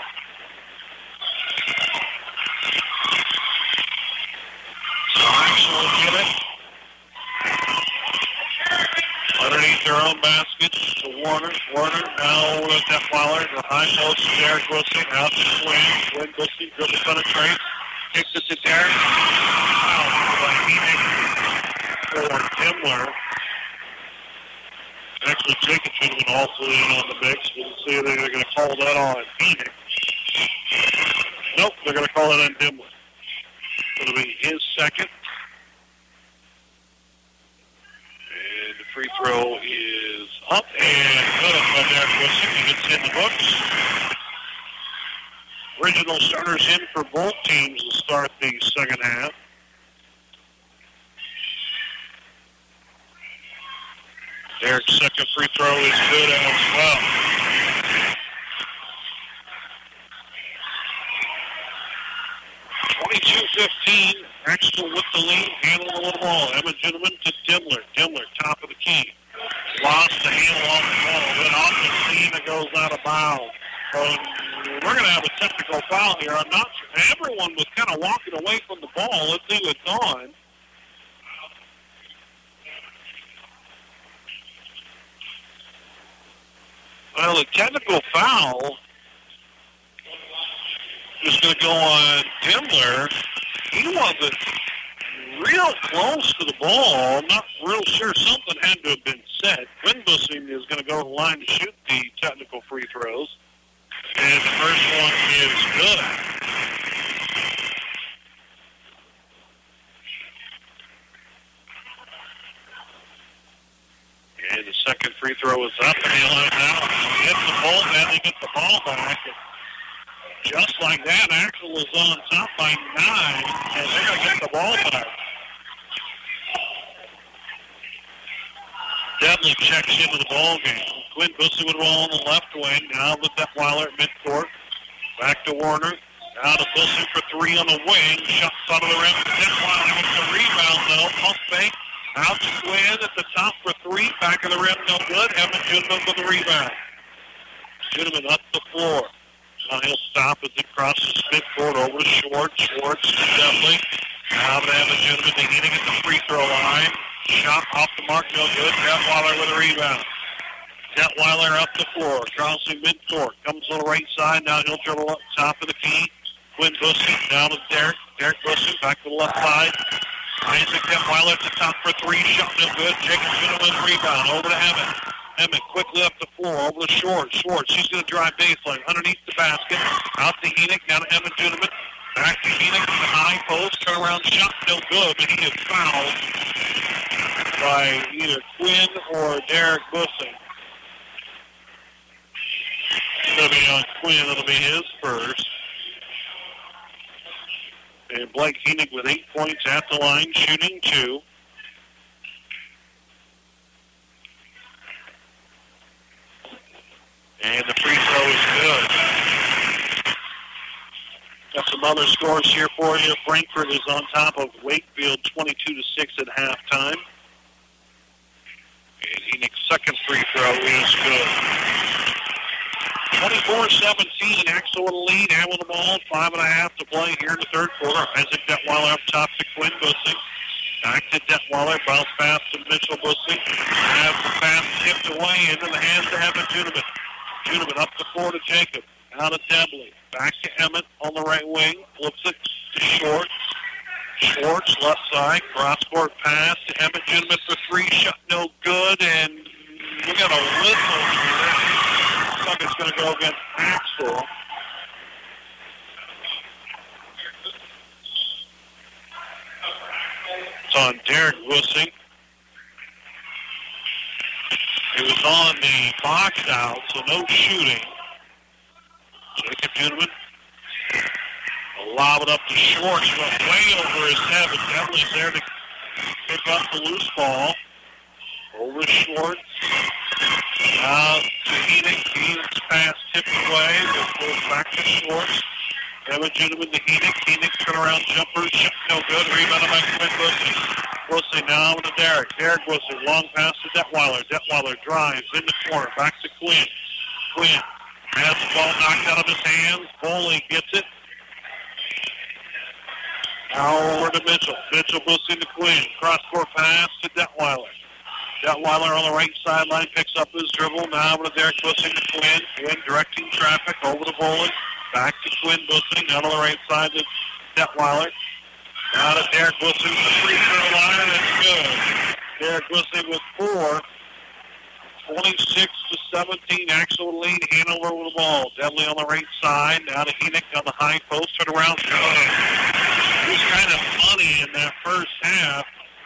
S2: So Axel will get it. Underneath their own basket to Warner. Warner now with Detweiler. The high post to Derek Bussing. Out to Quinn. Quinn Bussing dribble penetrates. Kicks it to Derek. Out by Enoch for Dimler. Actually, Jacob should have been also in on the mix. We'll see if they're going to call that on Enoch. Nope, they're going to call it on Dimler. It'll be his second. And the free throw is up and good by Derek Bussing. It's in the books. Original starters in for both teams to start the second half. Derek's second free throw is good as well. twenty-two fifteen, Axel with the lead, handle the ball. Emma Gentleman to Dimler. Dimler, top of the key. Lost the handle on the ball. Then off the scene, it goes out of bounds. So we're going to have a technical foul here. I'm not sure. Everyone was kind of walking away from the ball. Let's see what's on. Well, the technical foul is going to go on Dimler. He wasn't real close to the ball. I'm not real sure. Something had to have been said. Quinn Bussing is going to go to the line to shoot the technical free throws. And the first one is good. And the second free throw is up, and he'll have out. Hit the ball, then they get the ball back. And just like that, Axel is on top by nine, and they're going to get the ball back. Devlin checks into the ball game. Quinn Bussey with the ball on the left wing. Now with Detweiler at midcourt. Back to Warner. Now to Bussey for three on the wing. Shots out of the rim. Detweiler with the rebound, though. Pump fake. Out to Quinn at the top for three. Back of the rim, no good. Evan Juneman with the rebound. Juneman up the floor. Now he'll stop as he crosses midcourt over to Schwartz. Schwartz definitely. Now to Evan Juneman. The Heating at the free throw line. Shot off the mark, no good. Detweiler with a rebound. Detweiler up the floor. Crossing midcourt. Comes on the right side. Now he'll dribble up top of the key. Quinn Bussey down to Derek. Derek Bussey back to the left side. Isaac Detweiler at the top for three. Shot no good. Jacob Juneman rebound. Over to Emmett. Emmett quickly up the floor. Over to Schwartz. Schwartz. He's going to drive baseline. Underneath the basket. Out to Enoch. Down to Emmett Juneman. Back to Enoch. The high post. Turn around shot. No good. But he is fouled by either Quinn or Derek Bussey. It'll be on Quinn. It'll be his first. And Blake Enoch with eight points at the line, shooting two. And the free throw is good. Got some other scores here for you. Frankfurt is on top of Wakefield, twenty-two to six at halftime. And Enoch's second free throw is good. twenty-four seventeen, Axel with a lead, and with the ball, five and a half to play here in the third quarter. Isaac Detweiler up top to Quinn Bussey. Back to Detweiler, bounce pass to Mitchell Bussey. Has the pass tipped away into the hands of Evan Juneman. Juneman up the floor to Jacob. Out of Debley. Back to Emmett on the right wing. Flips it to Schwartz. Schwartz, left side, cross-court pass to Emmett Juneman for three. Shot no good, and we got a whistle here. Looks like it's going to go against Axel. It's on Derek Bussey. It was on the box out, so no shooting. Jacob Juneman. Lob it up to Schwartz, went way over his head, but Devlin's there to pick up the loose ball. Over to Schwartz. Now to Enoch. Enoch's pass tipped away. It goes back to Schwartz. Evan Juneman to Enoch. Enoch turnaround jumper. Shot no good. Rebound by Quinn Bussey. Bussey now to Derek. Derek Bussey. Long pass to Detweiler. Detweiler drives in the corner. Back to Quinn. Quinn has the ball knocked out of his hands. Foley gets it. Now over to Mitchell. Mitchell Bussey to Quinn. Cross-court pass to Detweiler. Detweiler on the right sideline picks up his dribble. Now over to Derek Bussey to Quinn. Quinn directing traffic over to Foley. Back to Quinn Bussey. Now on the right side to Detweiler. Now to Derek Bussey with the free throw line, and it's good. Derek Bussey with four. twenty-six to seventeen, Axel lead. Hanover with the ball. Deadly on the right side. Now to Enoch on the high post. Turn around. Good. It was kind of funny in that first half.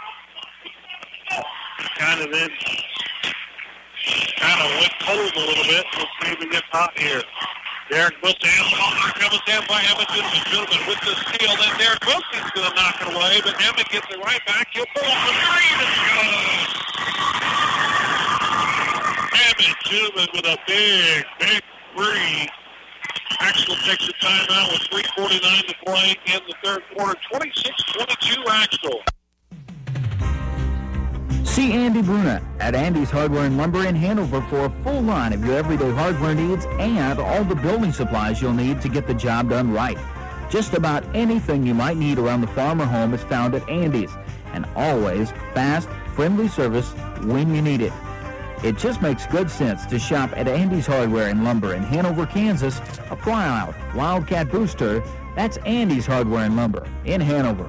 S2: Kind of then kind of went cold a little bit. Let's see if it gets hot here. Derek Bussey has the ball. Here comes down by Emmett Juneman. Juneman with the steal. Then Derek Bussey's going to knock it away, but Emmett gets it right back. He'll pull up the three. It's good. Emmett Juneman with a big, big three. Axel takes a timeout with three forty-nine to play in the third quarter. twenty-six twenty-two Axel.
S5: See Andy Bruna at Andy's Hardware and Lumber in Hanover for a full line of your everyday hardware needs and all the building supplies you'll need to get the job done right. Just about anything you might need around the farm or home is found at Andy's, and always fast, friendly service when you need it. It just makes good sense to shop at Andy's Hardware and Lumber in Hanover, Kansas, a proud Wildcat booster. That's Andy's Hardware and Lumber in Hanover.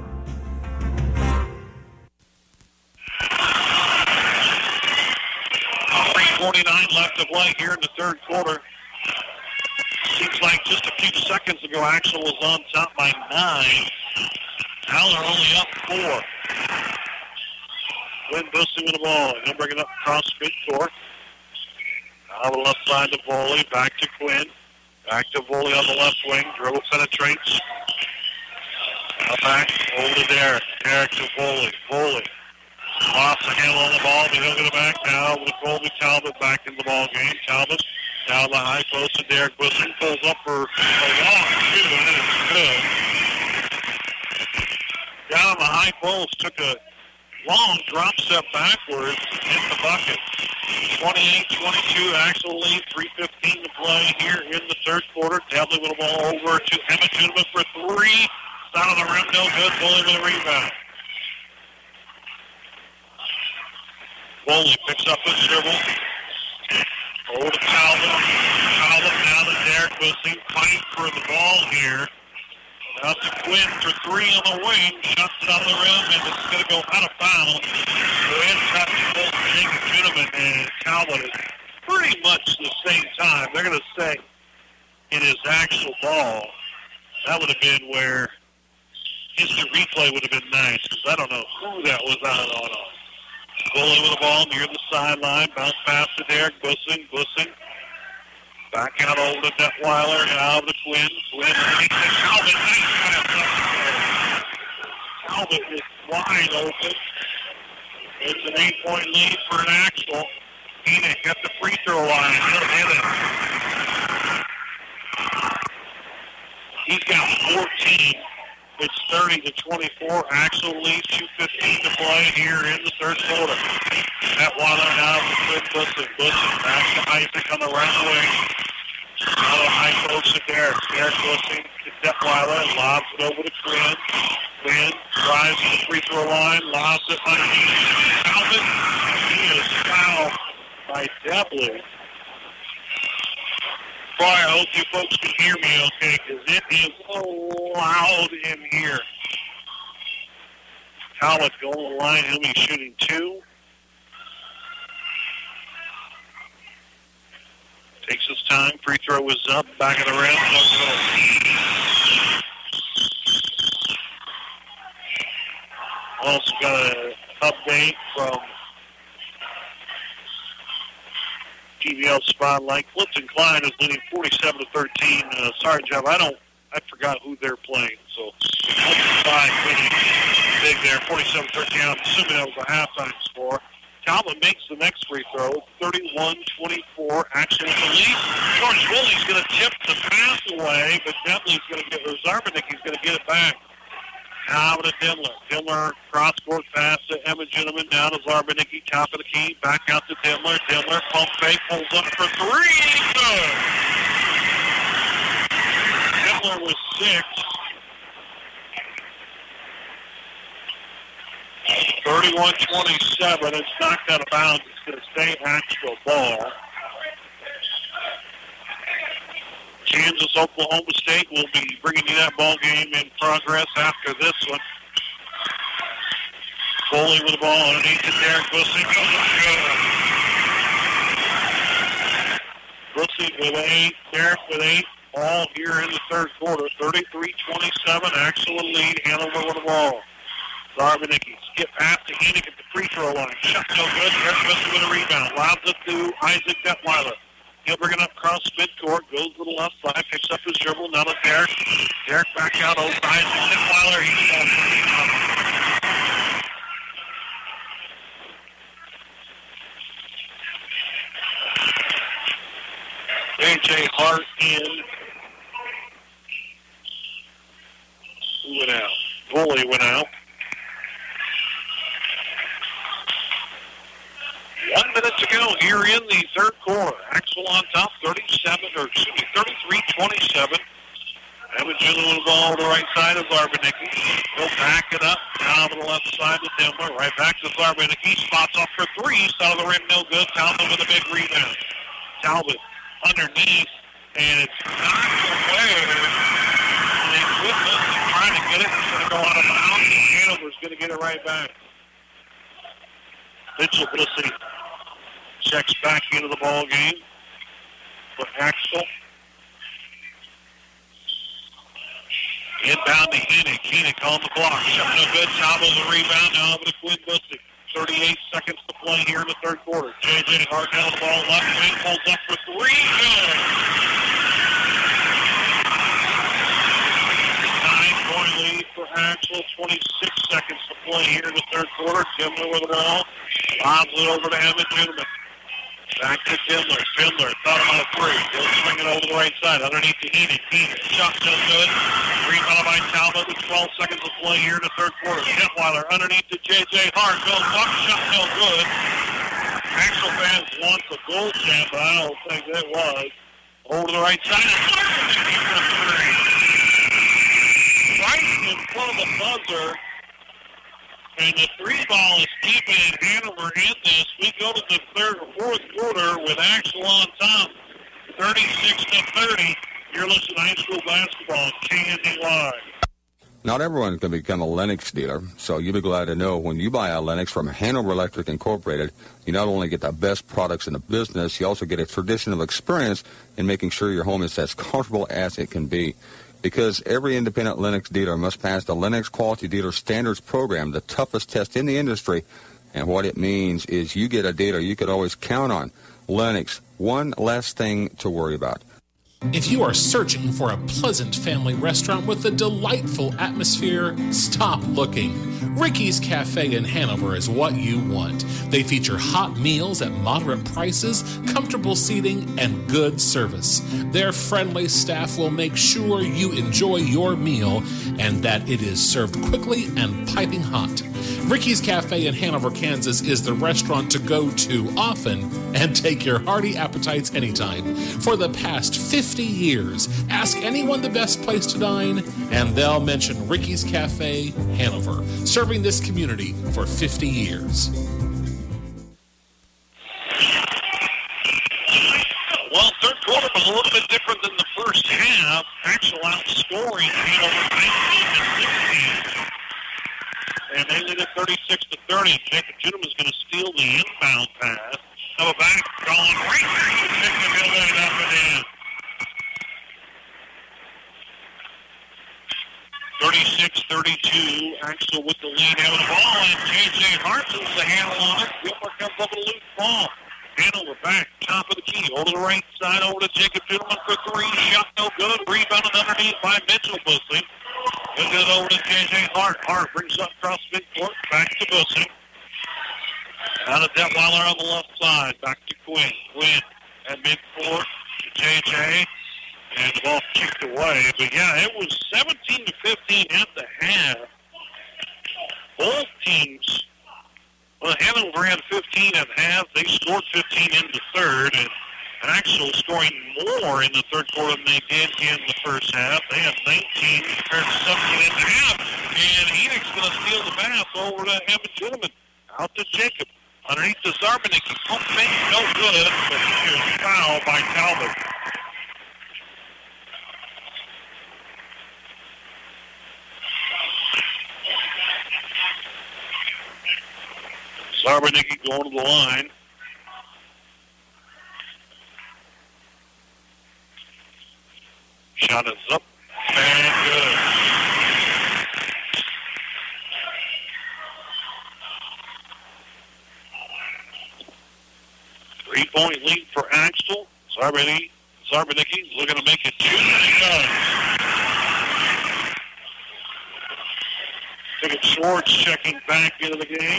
S2: three forty-nine left to play here in the third quarter. Seems like just a few seconds ago, Axel was on top by nine. Now they're only up four. Quinn Bussey with the ball. He'll bring it up across midcourt. Now the left side to Foley. Back to Quinn. Back to Foley on the left wing. Dribble penetrates. Now back over to Derek. Derek to Foley. Foley Lost a handle on the ball, but he'll get it back now with Colby Talbot back in the ball game. Talbot down the high post to Derek Bussing, pulls up for a long shoot, and it is good. Down on the high post, took a long drop step backwards, hit the bucket. twenty-eight twenty-two, Axel lead, three fifteen to play here in the third quarter. Devlin with the ball over to Emmett Juniman for three. Out of the rim, no good. Foley with a rebound. Foley picks up the dribble. Over to Talbot. Talbot down to Derek Bussing. Fight for the ball here. Out to Quinn for three on the wing. Shots it out of the rim, and it's going to go out of bounds. Quinn tries to both Jacob Juniman and Talbot is pretty much the same time. They're going to say it is actual ball. That would have been where instant replay would have been nice, because I don't know who that was out on. Foley with the ball near the sideline. Bounce pass to Derek Bussing. Bussing back out over to Detweiler and out of the Quinn. Quinn takes it. Talbot. Nice pass up there. Talbot is wide open. It's an eight-point lead for an Axel. Enoch at the free throw line. He'll hit it. He's got fourteen. It's thirty to twenty-four. Axel leads, two fifteen to play here in the third quarter. Detweiler now for Quinn Bussing. Bussing back to Isaac on the right wing. Out of high post to Derek. Derek Bussing to Detweiler. Lobs it over to Quinn. Quinn drives to the free throw line. Lobs it underneath. Talbot. He is fouled by Debley. Boy, I hope you folks can hear me okay, because it is so loud in here. Talbot going to the line. He'll be shooting two. Takes his time. Free throw is up. Back of the rim. Also got an update from T V L Spotlight. Clifton Klein is leading forty-seven to thirteen. Uh, sorry, Jeff, I don't. I forgot who they're playing. So Clifton Klein winning big there, forty-seven thirteen. I'm assuming that was a halftime score. Talbot makes the next free throw, thirty-one twenty-four. Actually, the lead. George Woolley's going to tip the pass away, but Debley's going to get. Zarbanicki's going to get it back. Now to Dimler. Dimler cross-court pass to Emmett Juniman. Down to Zarbanicki, top of the key. Back out to Dimler. Dimler pump fake, pulls up for three. Good. Dimler was six. thirty-one twenty-seven. It's knocked out of bounds. It's going to stay actual ball. Kansas, Oklahoma State will be bringing you that ball game in progress after this one. Foley with the ball underneath to Derek Bussing. Bussing with eight, Derek with eight, all here in the third quarter. thirty-three twenty-seven, Axel in lead, Hanover with the ball. Zarbanicki skip pass to Enoch at the free throw line. Shot no good. Derek Bussing with a rebound. Lobs it to Isaac Detweiler. He'll bring it up across midcourt, goes to the left side, picks up his dribble, now to Derek. Derek back out over to Isaac Detweiler. He's falls for the A J Hart in. Who went out? Foley went out. One minute to go here in the third quarter. Axel on top, thirty-seven, or excuse me, thirty-three twenty-seven. Emmett Juniman with the ball on the right side of Zarbanicki. He'll back it up, down to the left side to Dimler. Right back to Zarbanicki. Spots off for three. Out of the rim, no good. Talbot with a big rebound. Talbot underneath, and it's knocked away. And they quit trying to get it. It's going to go out of bounds. Hanover's going to get it right back. Mitchell Bussing checks back into the ball game for Axel. Inbound to Enoch. Enoch on the block. Shot no good. Talbot with a rebound. Now over to Quinn Bussing. thirty-eight seconds to play here in the third quarter. J J Hart down the ball left wing. Pulls up for three. Good. Nine-point lead for Axel. twenty-six seconds to play. play here in the third quarter. Timler with the ball. Lobs it over to Evan Juneman. Back to Timler. Timler thought about a three. He'll swing it over to the right side. Underneath to Heaney. Heaney. Shot no good. Rebound by Talbot with twelve seconds to play here in the third quarter. Detweiler underneath to J J Hart. Goes up. Shot no good. Axel fans want the goal jam, but I don't think it was. Over to the right side. Right in front of the buzzer. And the three ball is keeping Hanover in this. We go to the third or fourth quarter with Axel on top. thirty-six to thirty. You're listening to high school basketball, K N D Y.
S6: Not everyone can become a Lennox dealer, so you'll be glad to know when you buy a Lennox from Hanover Electric Incorporated, you not only get the best products in the business, you also get a traditional experience in making sure your home is as comfortable as it can be. Because every independent Lennox dealer must pass the Lennox Quality Dealer Standards Program, the toughest test in the industry. And what it means is you get a dealer you could always count on. Lennox, one less thing to worry about.
S1: If you are searching for a pleasant family restaurant with a delightful atmosphere, stop looking. Ricky's Cafe in Hanover is what you want. They feature hot meals at moderate prices, comfortable seating, and good service. Their friendly staff will make sure you enjoy your meal and that it is served quickly and piping hot. Ricky's Cafe in Hanover, Kansas is the restaurant to go to often and take your hearty appetites anytime. For the past fifty years, ask anyone the best place to dine, and they'll mention Ricky's Cafe, Hanover, serving this community for fifty years.
S2: Well, third quarter was a little bit different than the first half. Axel outscoring Hanover nineteen to sixteen. And they lead it thirty-six to thirty. Jacob Juneman is going to steal the inbound pass. Have a back going right there. Jacob will let it up and in. thirty-six thirty-two. Axel with the lead out of the ball, and J J Hart has the handle on it. Gilmer comes up with a loose ball. Hanover back, top of the key, over to the right side, over to Jacob Juneman for three. Shot no good. Rebounded underneath by Mitchell Bussing. He'll get it over to J J Hart. Hart brings up across midcourt, back to Bussing. Out of Detweiler on the left side, back to Quinn. Quinn at midcourt to J J. And the ball kicked away. But, yeah, it was seventeen to fifteen at the half. Both teams, well, Hanover had fifteen at half. They scored fifteen in the third. And Axel scoring more in the third quarter than they did in the first half. They had nineteen compared to seventeen and a half. And Enix going to steal the pass over to Evan Juneman. Out to Jacob. Underneath to Zarbanicki. Pump fake, no good. But here's foul by Talbot. Zarbanicki going to the line. Shot is up and good. Three-point lead for Axel. Zarbanicki, Zarbanicki looking to make it two, and he does. Ticket Schwartz checking back into the game.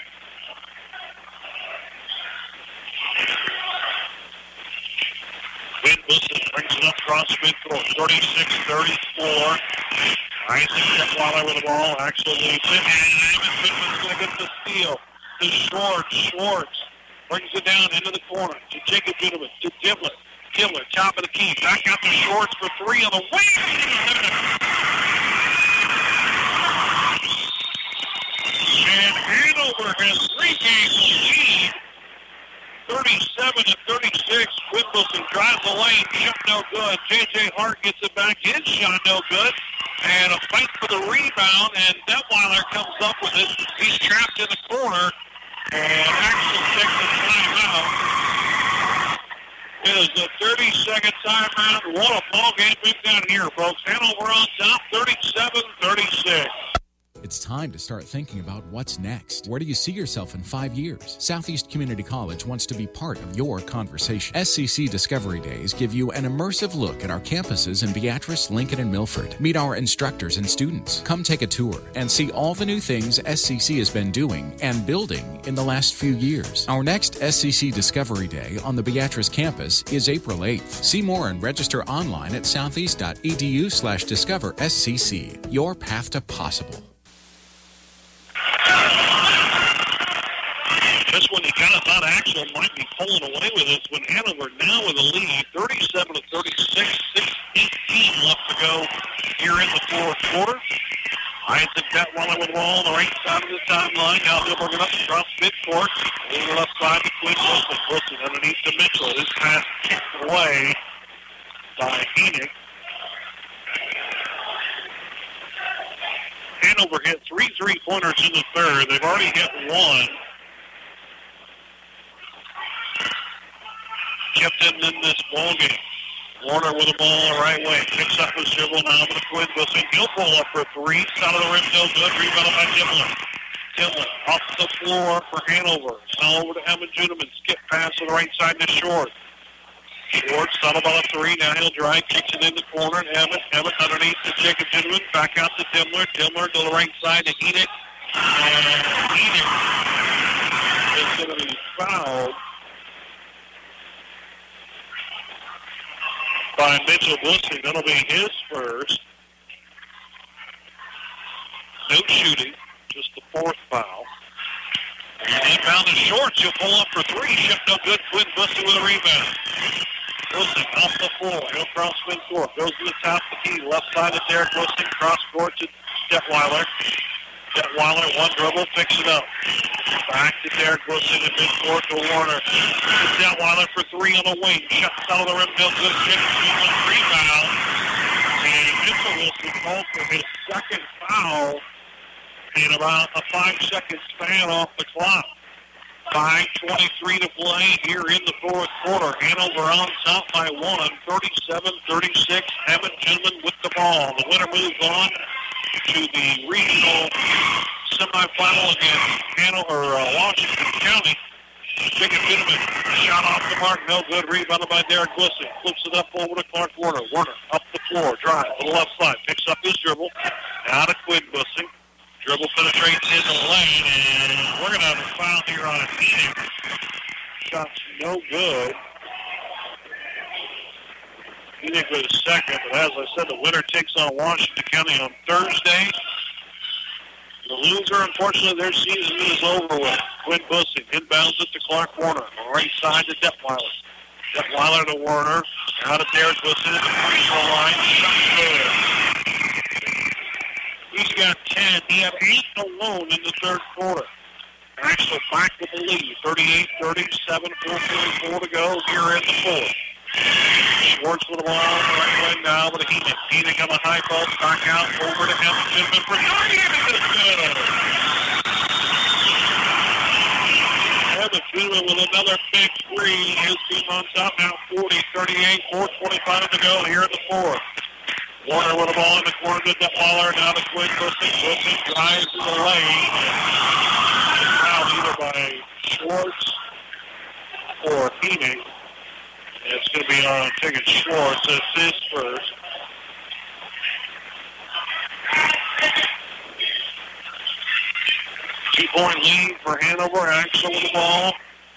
S2: Quinn Bussing brings it up across midcourt, thirty-six thirty-four. Isaac Detweiler with the ball. Axel leads it, and Evan Juneman's going to get the steal. To Schwartz. Schwartz brings it down into the corner to Jacob Juneman, to Dimler. Dimler, top of the key. Back out to Schwartz for three on the wing. And Hanover has regained the lead. thirty-seven to thirty-six. Quinn Bussing drives the lane. Shot no good. J J Hart gets it back in. Shot no good. And a fight for the rebound. And Detweiler comes up with it. He's trapped in the corner. And Axel takes the timeout. It is a thirty-second timeout. What a ball game we've got here, folks. Hanover on top, thirty-seven thirty-six.
S7: It's time to start thinking about what's next. Where do you see yourself in five years? Southeast Community College wants to be part of your conversation. S C C Discovery Days give you an immersive look at our campuses in Beatrice, Lincoln, and Milford. Meet our instructors and students. Come take a tour and see all the new things S C C has been doing and building in the last few years. Our next S C C Discovery Day on the Beatrice campus is April eighth. See more and register online at southeast.edu slash discover SCC. Your path to possible.
S2: Just when you kind of thought Axel might be pulling away with this, when Hanover now with a lead, thirty-seven to thirty-six, six eighteen left to go here in the fourth quarter. Isaac Detweiler with the ball on the right side of the timeline. Now they're bringing up across midcourt. On the left side to Quinn Wilson. Wilson underneath to Mitchell. His pass kicked away by Enoch. Hanover hit three three-pointers in the third. They've already hit one. Kept him in this ball game. Warner with the ball the right way. Picks up his dribble now to Quinn Wilson. He'll pull up for three. Out of the rim, no good. Rebound by Dimler. Dimler off the floor for Hanover. Now over to Evan Juneman. Skip pass to the right side to Short. Short settled by the three. Now he'll drive. Kicks it in the corner. Evan. Evan underneath to Jacob Juneman. Back out to Dimler. Dimler to the right side to Enoch. And Enoch is going to be fouled by Mitchell Wilson. That'll be his first. No shooting, just the fourth foul. And inbound to Shorts. He'll pull up for three. Ship no good. Quinn Wilson with a rebound. Wilson off the floor. He'll cross midcourt. Goes to the top of the key. Left side to Derek Wilson. Cross court to Detweiler. Detweiler, one dribble, picks it up. Back to Derek Wilson in midcourt to Warner. To Detweiler for three on the wing. Shuts out of the rim, no good. Chip, rebound. And Mitchell Wilson called for his second foul in about a five-second span off the clock. five twenty-three to play here in the fourth quarter. Hanover on top by one, thirty-seven thirty-six. Evan Juneman with the ball. The winner moves on to the regional semifinal against Hanover, or uh, Washington County. Jacob Juneman, shot off the mark, no good. Rebounded by Derek Wilson. Flips it up over to Clark Warner. Warner up the floor, drive to the left side, picks up his dribble. Now to Quinn Wilson. Dribble penetrates in the lane, and we're going to have a foul here on Enoch. Shot's no good. Enoch with a second, but as I said, the winner takes on Washington County on Thursday. The loser, unfortunately, their season is over with. Quinn Wilson inbounds it to Clark Warner. On the right side to Detweiler. Detweiler to Warner. Now to Derek Wilson at the free throw line. Shot good. He's got ten. He had eight alone in the third quarter. Axel back with the lead. thirty-eight thirty-seven, four forty-four to go here in the fourth. Schwartz with the ball on the right way now with a Enoch. Enoch on the high post. Back out over to Evan Juneman for three. Evan Juneman with another big three. His team on top now forty thirty-eight, four twenty-five to go here in the fourth. Warner with the ball in the corner to Detweiler. Now to Quinn Wilson. Wilson drives to the lane. It's fouled either by Schwartz or Enoch. It's going to be on Ticket Schwartz. It's his first. Two-point lead for Hanover. Axel with the ball.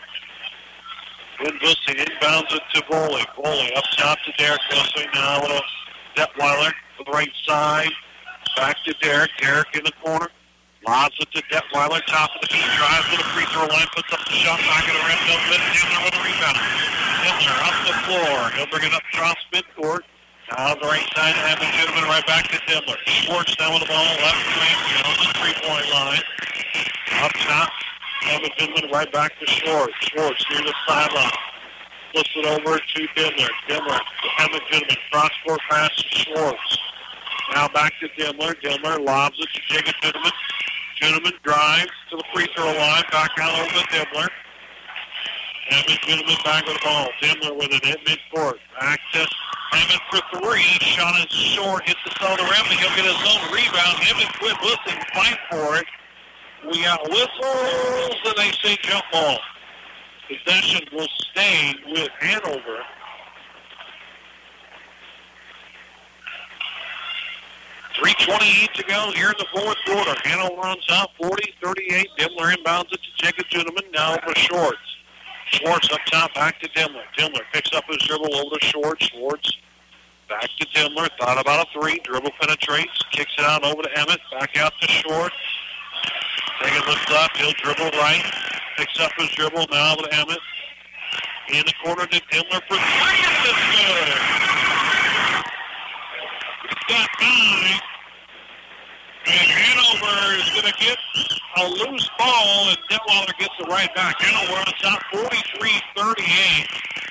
S2: Quinn Wilson inbounds it to Boley. Boley up top to Derek Wilson. Now with a Detweiler to the right side. Back to Derek. Derek in the corner. Lobs it to Detweiler. Top of the key. Drives to the free throw line. Puts up the shot. Back at the rim. No good. Dimler with a rebound. Dimler up the floor. He'll bring it up across midcourt. Now on the right side. Evan Juneman right back to Dimler. Schwartz down with the ball. Left wing. On the three-point line. Up top. Evan Juneman right back to Schwartz. Schwartz near the sideline. Flips it over to Dimler. Dimler to Evan Juneman. Cross-court pass to Schwartz. Now back to Dimler. Dimler lobs it to Jacob Juneman. Juneman drives to the free throw line. Back out over to Dimler. Emmett Gentleman back with the ball. Dimler with it at midcourt. Back to Emmett for three. Shot is short. Hits the side of the rim. And he'll get his own rebound. Emmett quit listening. Fight for it. We got whistles, and they say jump ball. Possession will stay with Hanover. three twenty-eight to go here in the fourth quarter. Hanover runs out forty thirty-eight. Dimler inbounds it to Jacob Gentleman. Now for Schwartz. Schwartz up top, back to Dimler. Dimler picks up his dribble over to Schwartz. Schwartz back to Dimler. Thought about a three. Dribble penetrates. Kicks it out over to Emmett. Back out to Schwartz. Taking a look left. He'll dribble right. Picks up his dribble now over to Emmett. In the corner to Dimler for three. And it's good. He's got nine. And Hanover is going to get a loose ball, and Detweiler gets it right back. Hanover on top forty-three thirty-eight.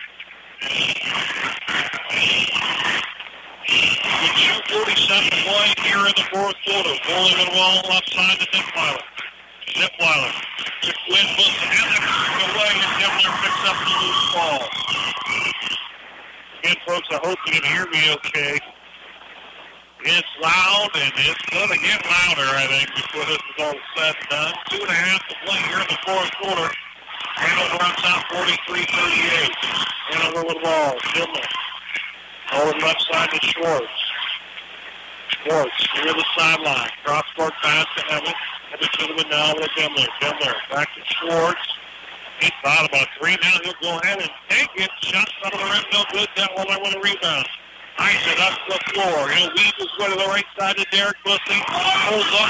S2: With two forty-seven to play here in the fourth quarter. Bowling the ball left side to Detweiler. Detweiler to Quinn Wilson. And they're away, and Detweiler picks up the loose ball. Again, folks, I hope you can hear me okay. It's loud, and it's going to get louder, I think, before this is all said and done. Two and a half to play here in the fourth quarter. Hanover on top, forty-three thirty-eight. Hanover with the ball. Dimler. Over the left side to Schwartz. Schwartz near the sideline. Cross-court pass to Emmett. Emmett Gentleman now with Dimler. Dimler back to Schwartz. He thought about three. Now he'll go ahead and take it. Shot out of the rim, no good. That one I want to rebound. Ice it up the floor. He'll weave his way to the right side to Derek Bussey. Holds up.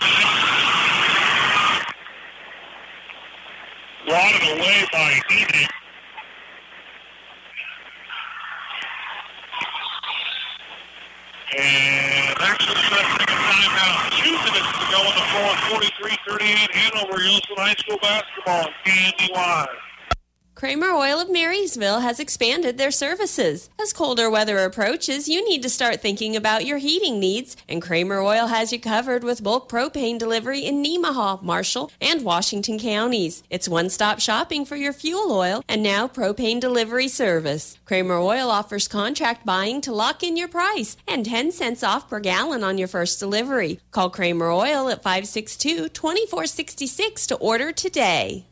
S2: Brought it away by Heaney. And actually going to take a timeout. Two minutes to go in the fourth. forty-three thirty-eight. Hanover Yellowstone High School basketball. K N D Y.
S8: Kramer Oil of Marysville has expanded their services. As colder weather approaches, you need to start thinking about your heating needs, and Kramer Oil has you covered with bulk propane delivery in Nemaha, Marshall, and Washington counties. It's one-stop shopping for your fuel oil and now propane delivery service. Kramer Oil offers contract buying to lock in your price and ten cents off per gallon on your first delivery. Call Kramer Oil at five six two, two four six six to order today.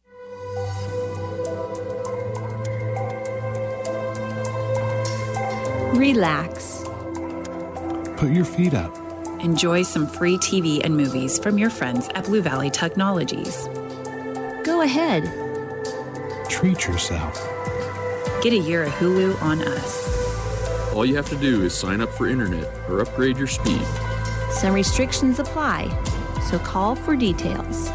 S11: Relax.
S10: Put your feet up.
S9: Enjoy some free T V and movies from your friends at Blue Valley Technologies.
S11: Go ahead.
S10: Treat yourself.
S9: Get a year of Hulu on us.
S12: All you have to do is sign up for internet or upgrade your speed.
S11: Some restrictions apply, so call for details.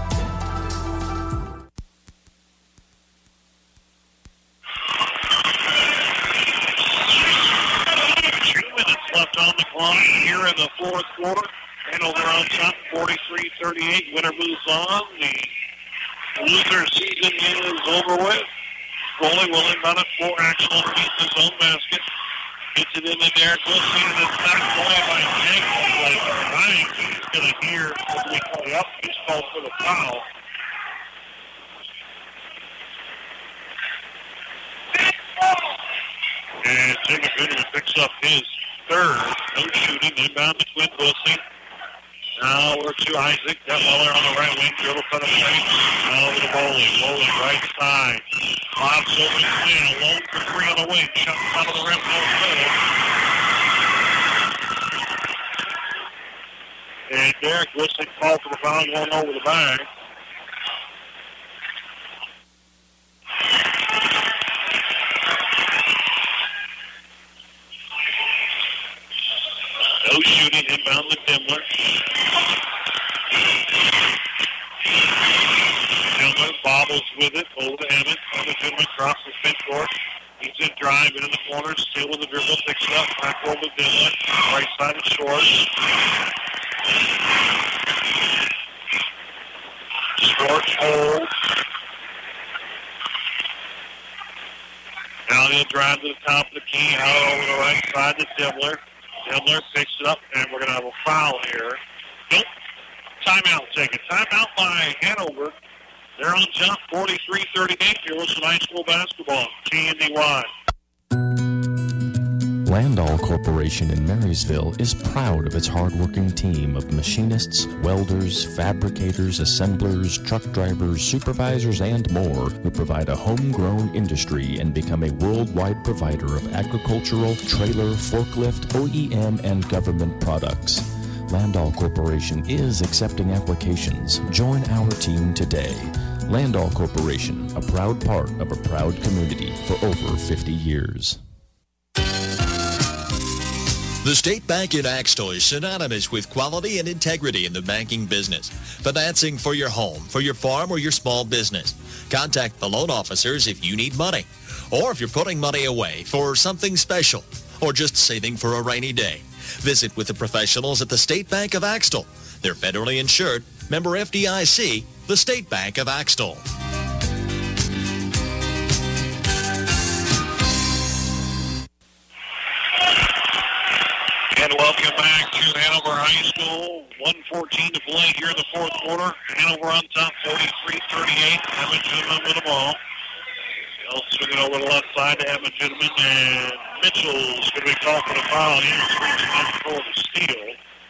S2: Here in the fourth quarter, Hanover on top, forty-three thirty-eight. Winner moves on. The loser season is over with. Rolling will inbound it for Axel underneath his own basket. Gets it in the Derek Wilson, and it's knocked away by Jenkins. Like, I think he's going to hear what we call the up. He's called for the foul. And Jacob Benjamin picks up his third. No shooting. Inbound to Quinn Bussey. Now we're to Isaac. Detweiler on the right wing. Dribble cut away. Now over to Bowling. Bowling right side. Lobs over to Quinn. Alone for three on the wing. Shot out of the rim. No good. And Derek Wilson called for the foul going over the bag. No shooting, inbound to Dimler. Dimler bobbles with it, over to Emmett. Emmett Dimler crosses midcourt. He's in drive into the corner, still with the dribble, picks it up, back over to Dimler. Right side of Schwartz. Schwartz holds. Now he'll drive to the top of the key, out over the right side to Dimler. Dimler picks it up, and we're going to have a foul here. Nope. Timeout taken. Timeout by Hanover. They're on top, forty-three thirty-eight. You're listening to high school basketball, K N D Y.
S4: Landall Corporation in Marysville is proud of its hardworking team of machinists, welders, fabricators, assemblers, truck drivers, supervisors, and more who provide a homegrown industry and become a worldwide provider of agricultural, trailer, forklift, O E M, and government products. Landall Corporation is accepting applications. Join our team today. Landall Corporation, a proud part of a proud community for over fifty years.
S3: The State Bank in Axtell is synonymous with quality and integrity in the banking business. Financing for your home, for your farm, or your small business. Contact the loan officers if you need money, or if you're putting money away for something special, or just saving for a rainy day. Visit with the professionals at the State Bank of Axtell. They're federally insured, member F D I C, the State Bank of Axtell.
S2: And welcome back to Hanover High School. one fourteen to play here in the fourth quarter. Hanover on top, forty-three thirty-eight. Emma Ginneman with the ball. They'll swing it over the left side to Emma Ginneman, and Mitchell's going to be called for the foul. He was reaching in for the steal.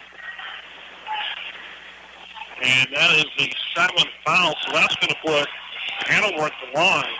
S2: And that is the seventh foul, so that's going to put Hanover at the line.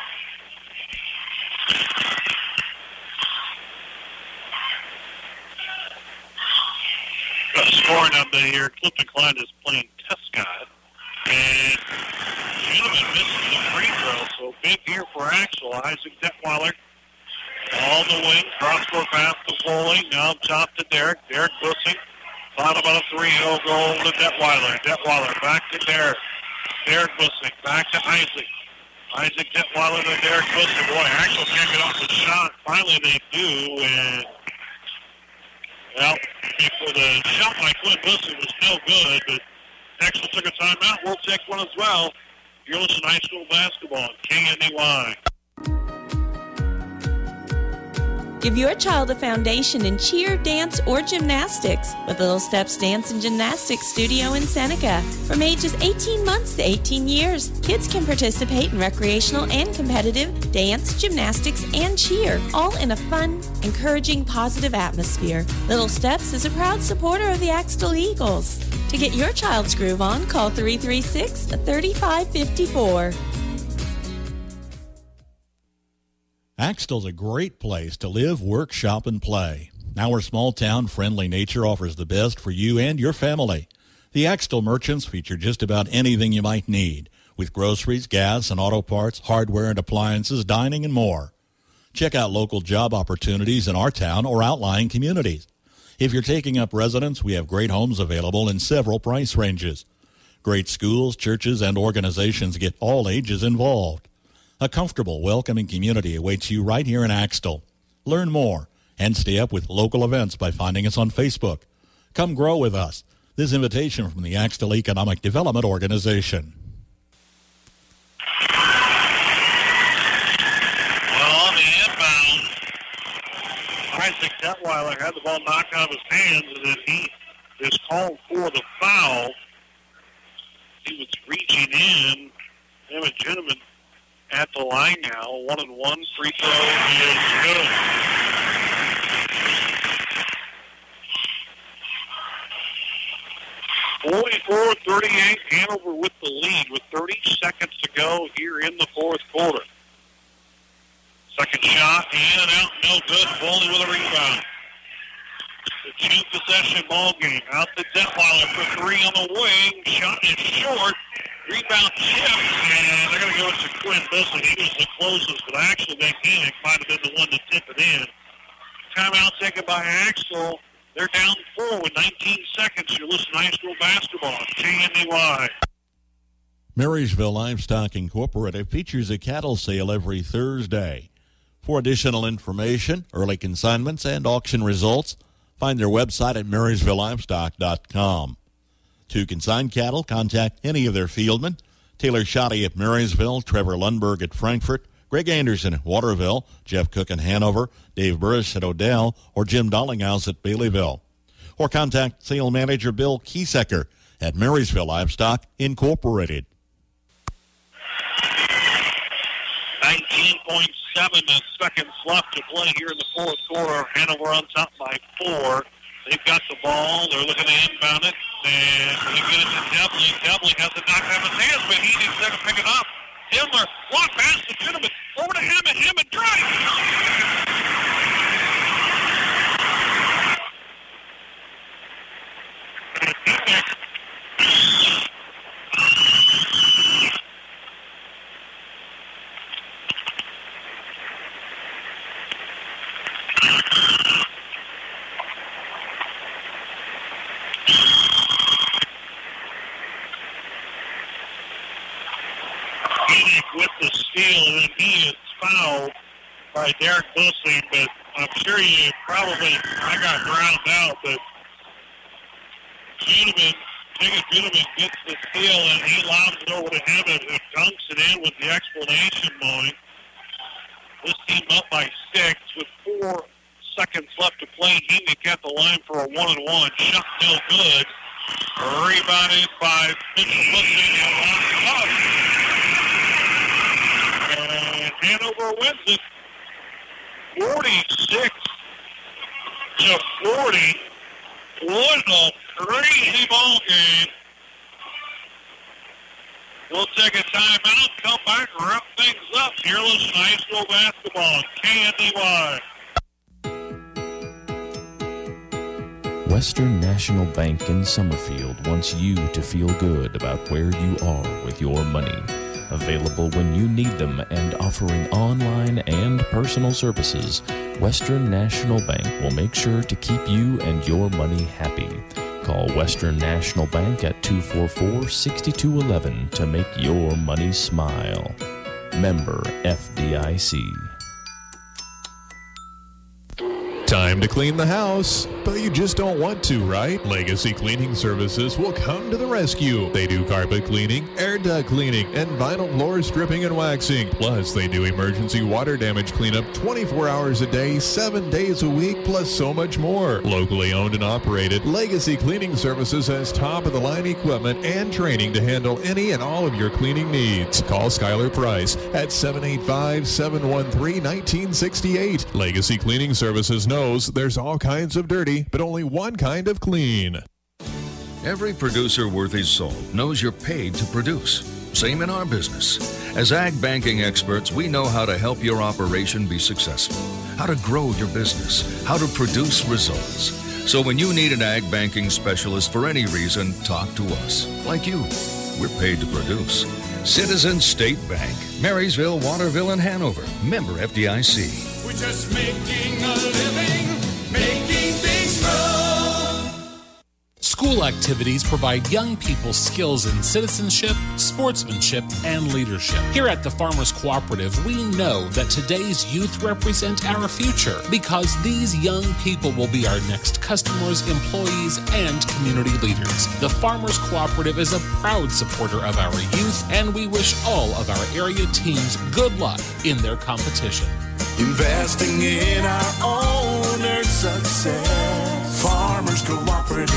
S2: Uh, scoring update here. Clifton Klein is playing Tescott. And Ginneman misses the free throw, so big here for Axel. Isaac Detweiler all the wing. Cross-court pass to Foley. Now top to Derek. Derek Bussing. Thought about a three. He'll go over to Detweiler. Detweiler back to Derek. Derek Bussing back to Isaac. Isaac Detweiler to Derek Bussing. Boy, Axel can't get off the shot. Finally they do, and well, for the shot by Clint Bussing was no good, but Axel took a timeout. We'll take one as well. You're listening to high school basketball, K N D Y.
S8: Give your child a foundation in cheer, dance, or gymnastics with Little Steps Dance and Gymnastics Studio in Seneca. From ages eighteen months to eighteen years, kids can participate in recreational and competitive dance, gymnastics, and cheer, all in a fun, encouraging, positive atmosphere. Little Steps is a proud supporter of the Axtell Eagles. To get your child's groove on, call three three six, three five five four.
S13: Axtell's a great place to live, work, shop, and play. Our small-town friendly nature offers the best for you and your family. The Axtell merchants feature just about anything you might need, with groceries, gas, and auto parts, hardware and appliances, dining, and more. Check out local job opportunities in our town or outlying communities. If you're taking up residence, we have great homes available in several price ranges. Great schools, churches, and organizations get all ages involved. A comfortable, welcoming community awaits you right here in Axtell. Learn more and stay up with local events by finding us on Facebook. Come grow with us. This invitation from the Axtell Economic Development Organization.
S2: Well, on the inbound, Isaac Detweiler had the ball knocked out of his hands, and then he is called for the foul. He was reaching in. Emma Ginneman at the line now. One and one. Free throw is good. forty-four thirty-eight, Hanover with the lead with thirty seconds to go here in the fourth quarter. Second shot, in and out, no good. Foley with a rebound. The two-possession ball game. Out to Detweiler for three on the wing. Shot is short. Rebound chip, and they're going to go to Quinn Bussing. He was the closest, but actually Van Gehlig might have been the one to tip it in. Timeout taken by Axtell. They're down four with nineteen seconds. You're listening to high school basketball. K N D Y.
S13: Marysville Livestock Incorporated features a cattle sale every Thursday. For additional information, early consignments, and auction results, find their website at marysville livestock dot com. To consign cattle, contact any of their fieldmen. Taylor Schotty at Marysville, Trevor Lundberg at Frankfort, Greg Anderson at Waterville, Jeff Cook at Hanover, Dave Burris at Odell, or Jim Dollinghouse at Baileyville. Or contact sale manager Bill Kiesecker at Marysville Livestock Incorporated.
S2: fifteen point seven seconds left to play here in the fourth quarter. Hanover on top by four. They've got the ball. They're looking to inbound it. And they get it to Devlin. Devlin has it knocked out of his hands, but he needs to pick it up. Himler, block pass to Ginneman. Over to Hammond. Hammond drives. With the steal, and he is fouled by Derek Bussing, but I'm sure you probably, I got drowned out, but Ginneman, Jacob Ginneman gets the steal, and he lobs it over to Hammond, who dunks it in with the explanation point. This team up by six with four seconds left to play. Heenick at the line for a one-and-one. Shot no good. Rebounded by Mitchell Bussing and locked up. And Hanover wins it forty-six to forty. What a crazy ball game. We'll take a timeout, come back, wrap things up. Peerless High School basketball, K N D Y.
S4: Western National Bank in Summerfield wants you to feel good about where you are with your money. Available when you need them and offering online and personal services, Western National Bank will make sure to keep you and your money happy. Call Western National Bank at two four four, six two one one to make your money smile. Member F D I C.
S14: Time to clean the house, but you just don't want to, right? Legacy Cleaning Services will come to the rescue. They do carpet cleaning, air duct cleaning, and vinyl floor stripping and waxing. Plus, they do emergency water damage cleanup twenty-four hours a day, seven days a week, plus so much more. Locally owned and operated, Legacy Cleaning Services has top-of-the-line equipment and training to handle any and all of your cleaning needs. Call Skylar Price at seven eight five, seven one three, one nine six eight. Legacy Cleaning Services knows there's all kinds of dirty, but only one kind of clean.
S15: Every producer worth his salt knows you're paid to produce. Same in our business. As ag banking experts, we know how to help your operation be successful, how to grow your business, how to produce results. So when you need an ag banking specialist for any reason, talk to us. Like you, we're paid to produce. Citizen State Bank, Marysville, Waterville, and Hanover. Member F D I C.
S16: We're just making a living, making things grow.
S1: School activities provide young people skills in citizenship, sportsmanship, and leadership. Here at the Farmers Cooperative, we know that today's youth represent our future because these young people will be our next customers, employees, and community leaders. The Farmers Cooperative is a proud supporter of our youth, and we wish all of our area teams good luck in their competition.
S16: Investing in our owner's success. Farmers Cooperative.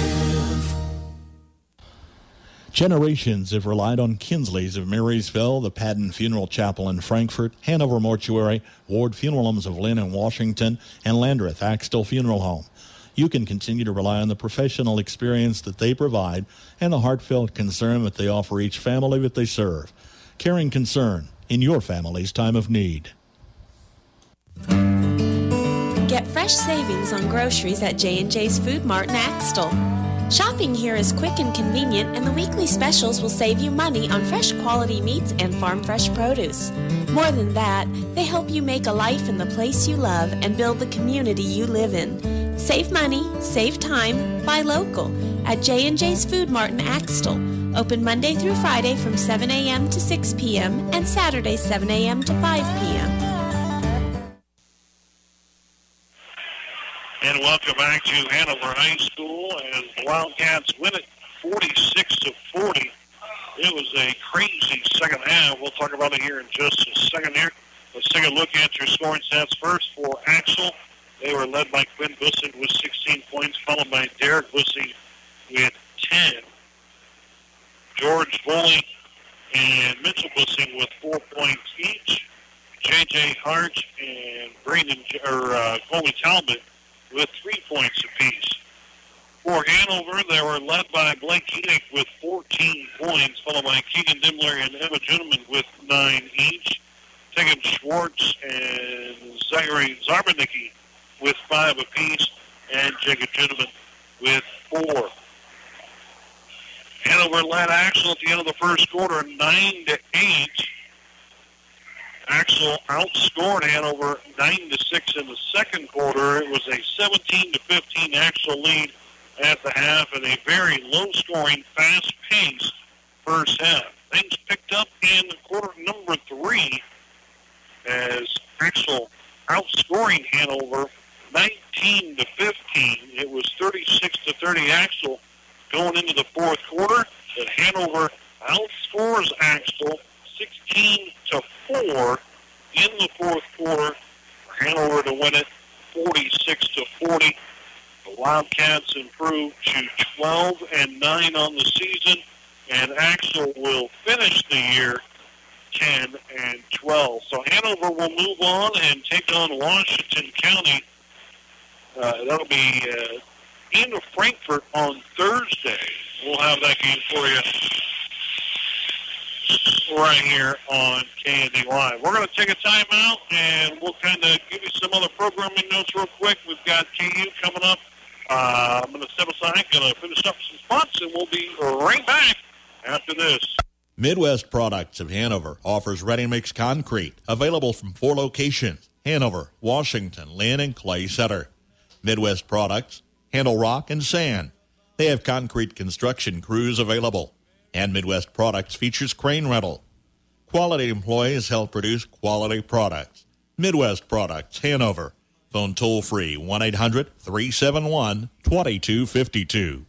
S13: Generations have relied on Kinsley's of Marysville, the Padden Funeral Chapel in Frankfort, Hanover Mortuary, Ward Funeral Homes of Lynn and Washington, and Landreth Axtell Funeral Home. You can continue to rely on the professional experience that they provide and the heartfelt concern that they offer each family that they serve. Caring concern in your family's time of need.
S8: Get fresh savings on groceries at J and J's Food Mart in Axtell. Shopping here is quick and convenient, and the weekly specials will save you money on fresh quality meats and farm fresh produce. More than that, they help you make a life in the place you love and build the community you live in. Save money, save time, buy local at J and J's Food Mart in Axtell. Open Monday through Friday from seven a.m. to six p.m. and Saturday seven a.m. to five p.m.
S2: And welcome back to Hanover High School as the Wildcats win it forty-six to forty. It was a crazy second half. We'll talk about it here in just a second here. Let's take a look at your scoring stats first for Axel. They were led by Quinn Bussing with sixteen points, followed by Derek Bussing with ten. George Foley and Mitchell Bussing with four points each. J J Hart and Brandon or uh, Colby Talbot with three points apiece. For Hanover, they were led by Blake Enoch with fourteen points, followed by Keegan Dimmler and Emma Gentleman with nine each. Tegan Schwartz and Zachary Zarbanicki with five apiece, and Jacob Gentleman with four. Hanover led Axel at the end of the first quarter, nine to eight. Axel outscored Hanover nine to six in the second quarter. It was a seventeen to fifteen Axel lead at the half, and a very low-scoring, fast-paced first half. Things picked up in quarter number three as Axel outscoring Hanover nineteen to fifteen. It was thirty-six to thirty Axel going into the fourth quarter, but Hanover outscores Axel sixteen to four in the fourth quarter for Hanover to win it forty-six to forty. The Wildcats improved to twelve and nine on the season, and Axel will finish the year ten and twelve. So Hanover will move on and take on Washington County. Uh, that'll be uh, in Frankfort on Thursday. We'll have that game for you right here on K N D Y. We're going to take a timeout, and we'll kind of give you some other programming notes real quick. We've got K U coming up. Uh, I'm going to step aside, going to finish up some spots, and we'll be right back after this.
S3: Midwest Products of Hanover offers ready-mix concrete, available from four locations: Hanover, Washington, Lynn, and Clay Center. Midwest Products handle rock and sand. They have concrete construction crews available. And Midwest Products features crane rental. Quality employees help produce quality products. Midwest Products, Hanover. Phone toll-free one eight hundred three seven one two two five two.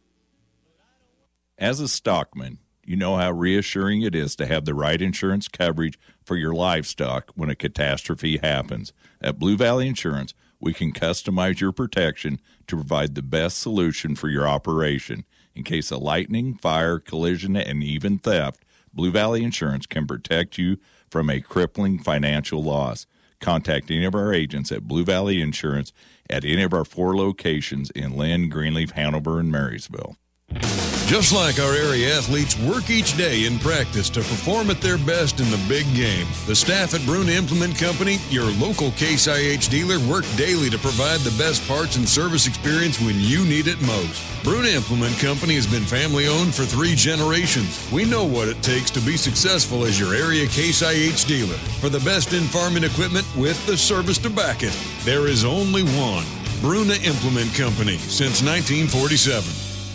S17: As a stockman, you know how reassuring it is to have the right insurance coverage for your livestock when a catastrophe happens. At Blue Valley Insurance, we can customize your protection to provide the best solution for your operation. In case of lightning, fire, collision, and even theft, Blue Valley Insurance can protect you from a crippling financial loss. Contact any of our agents at Blue Valley Insurance at any of our four locations in Lynn, Greenleaf, Hanover, and Marysville.
S18: Just like our area athletes work each day in practice to perform at their best in the big game, the staff at Bruna Implement Company, your local Case I H dealer, work daily to provide the best parts and service experience when you need it most. Bruna Implement Company has been family-owned for three generations. We know what it takes to be successful as your area Case I H dealer. For the best in farming equipment with the service to back it, there is only one. Bruna Implement Company, since nineteen forty-seven.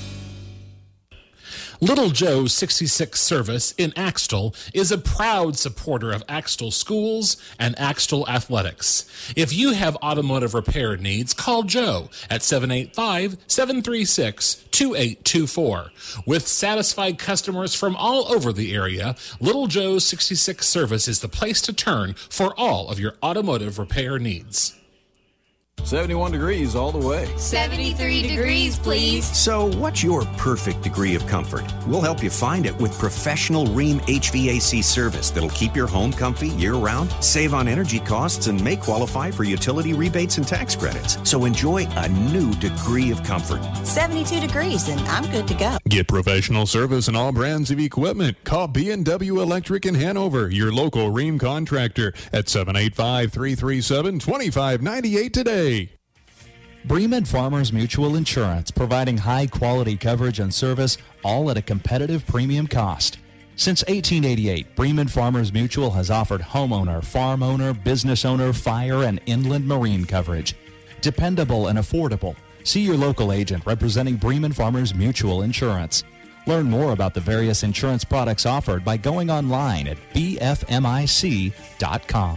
S1: Little Joe's sixty-six Service in Axtell is a proud supporter of Axtell schools and Axtell athletics. If you have automotive repair needs, call Joe at seven eight five, seven three six, two eight two four. With satisfied customers from all over the area, Little Joe's sixty-six Service is the place to turn for all of your automotive repair needs.
S19: seventy-one degrees all the way.
S20: seventy-three degrees, please.
S21: So what's your perfect degree of comfort? We'll help you find it with professional Rheem H V A C service that'll keep your home comfy year-round, save on energy costs, and may qualify for utility rebates and tax credits. So enjoy a new degree of comfort.
S20: seventy-two degrees, and I'm good to go.
S14: Get professional service in all brands of equipment. Call B and W Electric in Hanover, your local Rheem contractor, at seven eight five, three three seven, two five nine eight today.
S4: Bremen Farmers Mutual Insurance, providing high-quality coverage and service, all at a competitive premium cost. Since eighteen eighty-eight, Bremen Farmers Mutual has offered homeowner, farm owner, business owner, fire, and inland marine coverage. Dependable and affordable. See your local agent representing Bremen Farmers Mutual Insurance. Learn more about the various insurance products offered by going online at b f m i c dot com.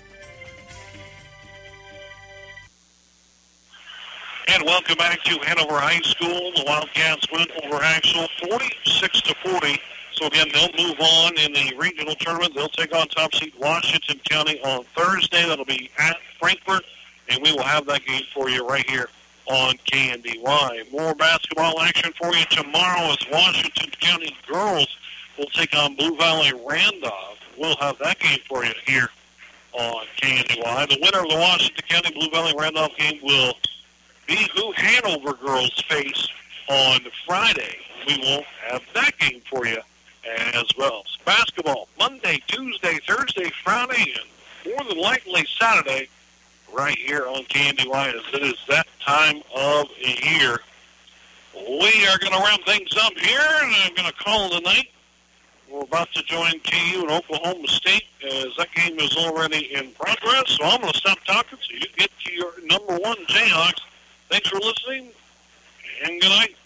S2: And welcome back to Hanover High School. The Wildcats win over Axel forty-six to forty. So again, they'll move on in the regional tournament. They'll take on top seed Washington County on Thursday. That'll be at Frankfort, and we will have that game for you right here on K N D Y. More basketball action for you tomorrow as Washington County girls will take on Blue Valley Randolph. We'll have that game for you here on K N D Y. The winner of the Washington County Blue Valley Randolph game will be who Hanover girls face on Friday. We won't have that game for you as well. So basketball, Monday, Tuesday, Thursday, Friday, and more than likely Saturday, right here on K N D Y, as it is that time of year. We are going to wrap things up here, and I'm going to call it a night. We're about to join K U and Oklahoma State, as that game is already in progress. So I'm going to stop talking so you get to your number one Jayhawks. Thanks for listening, and good night.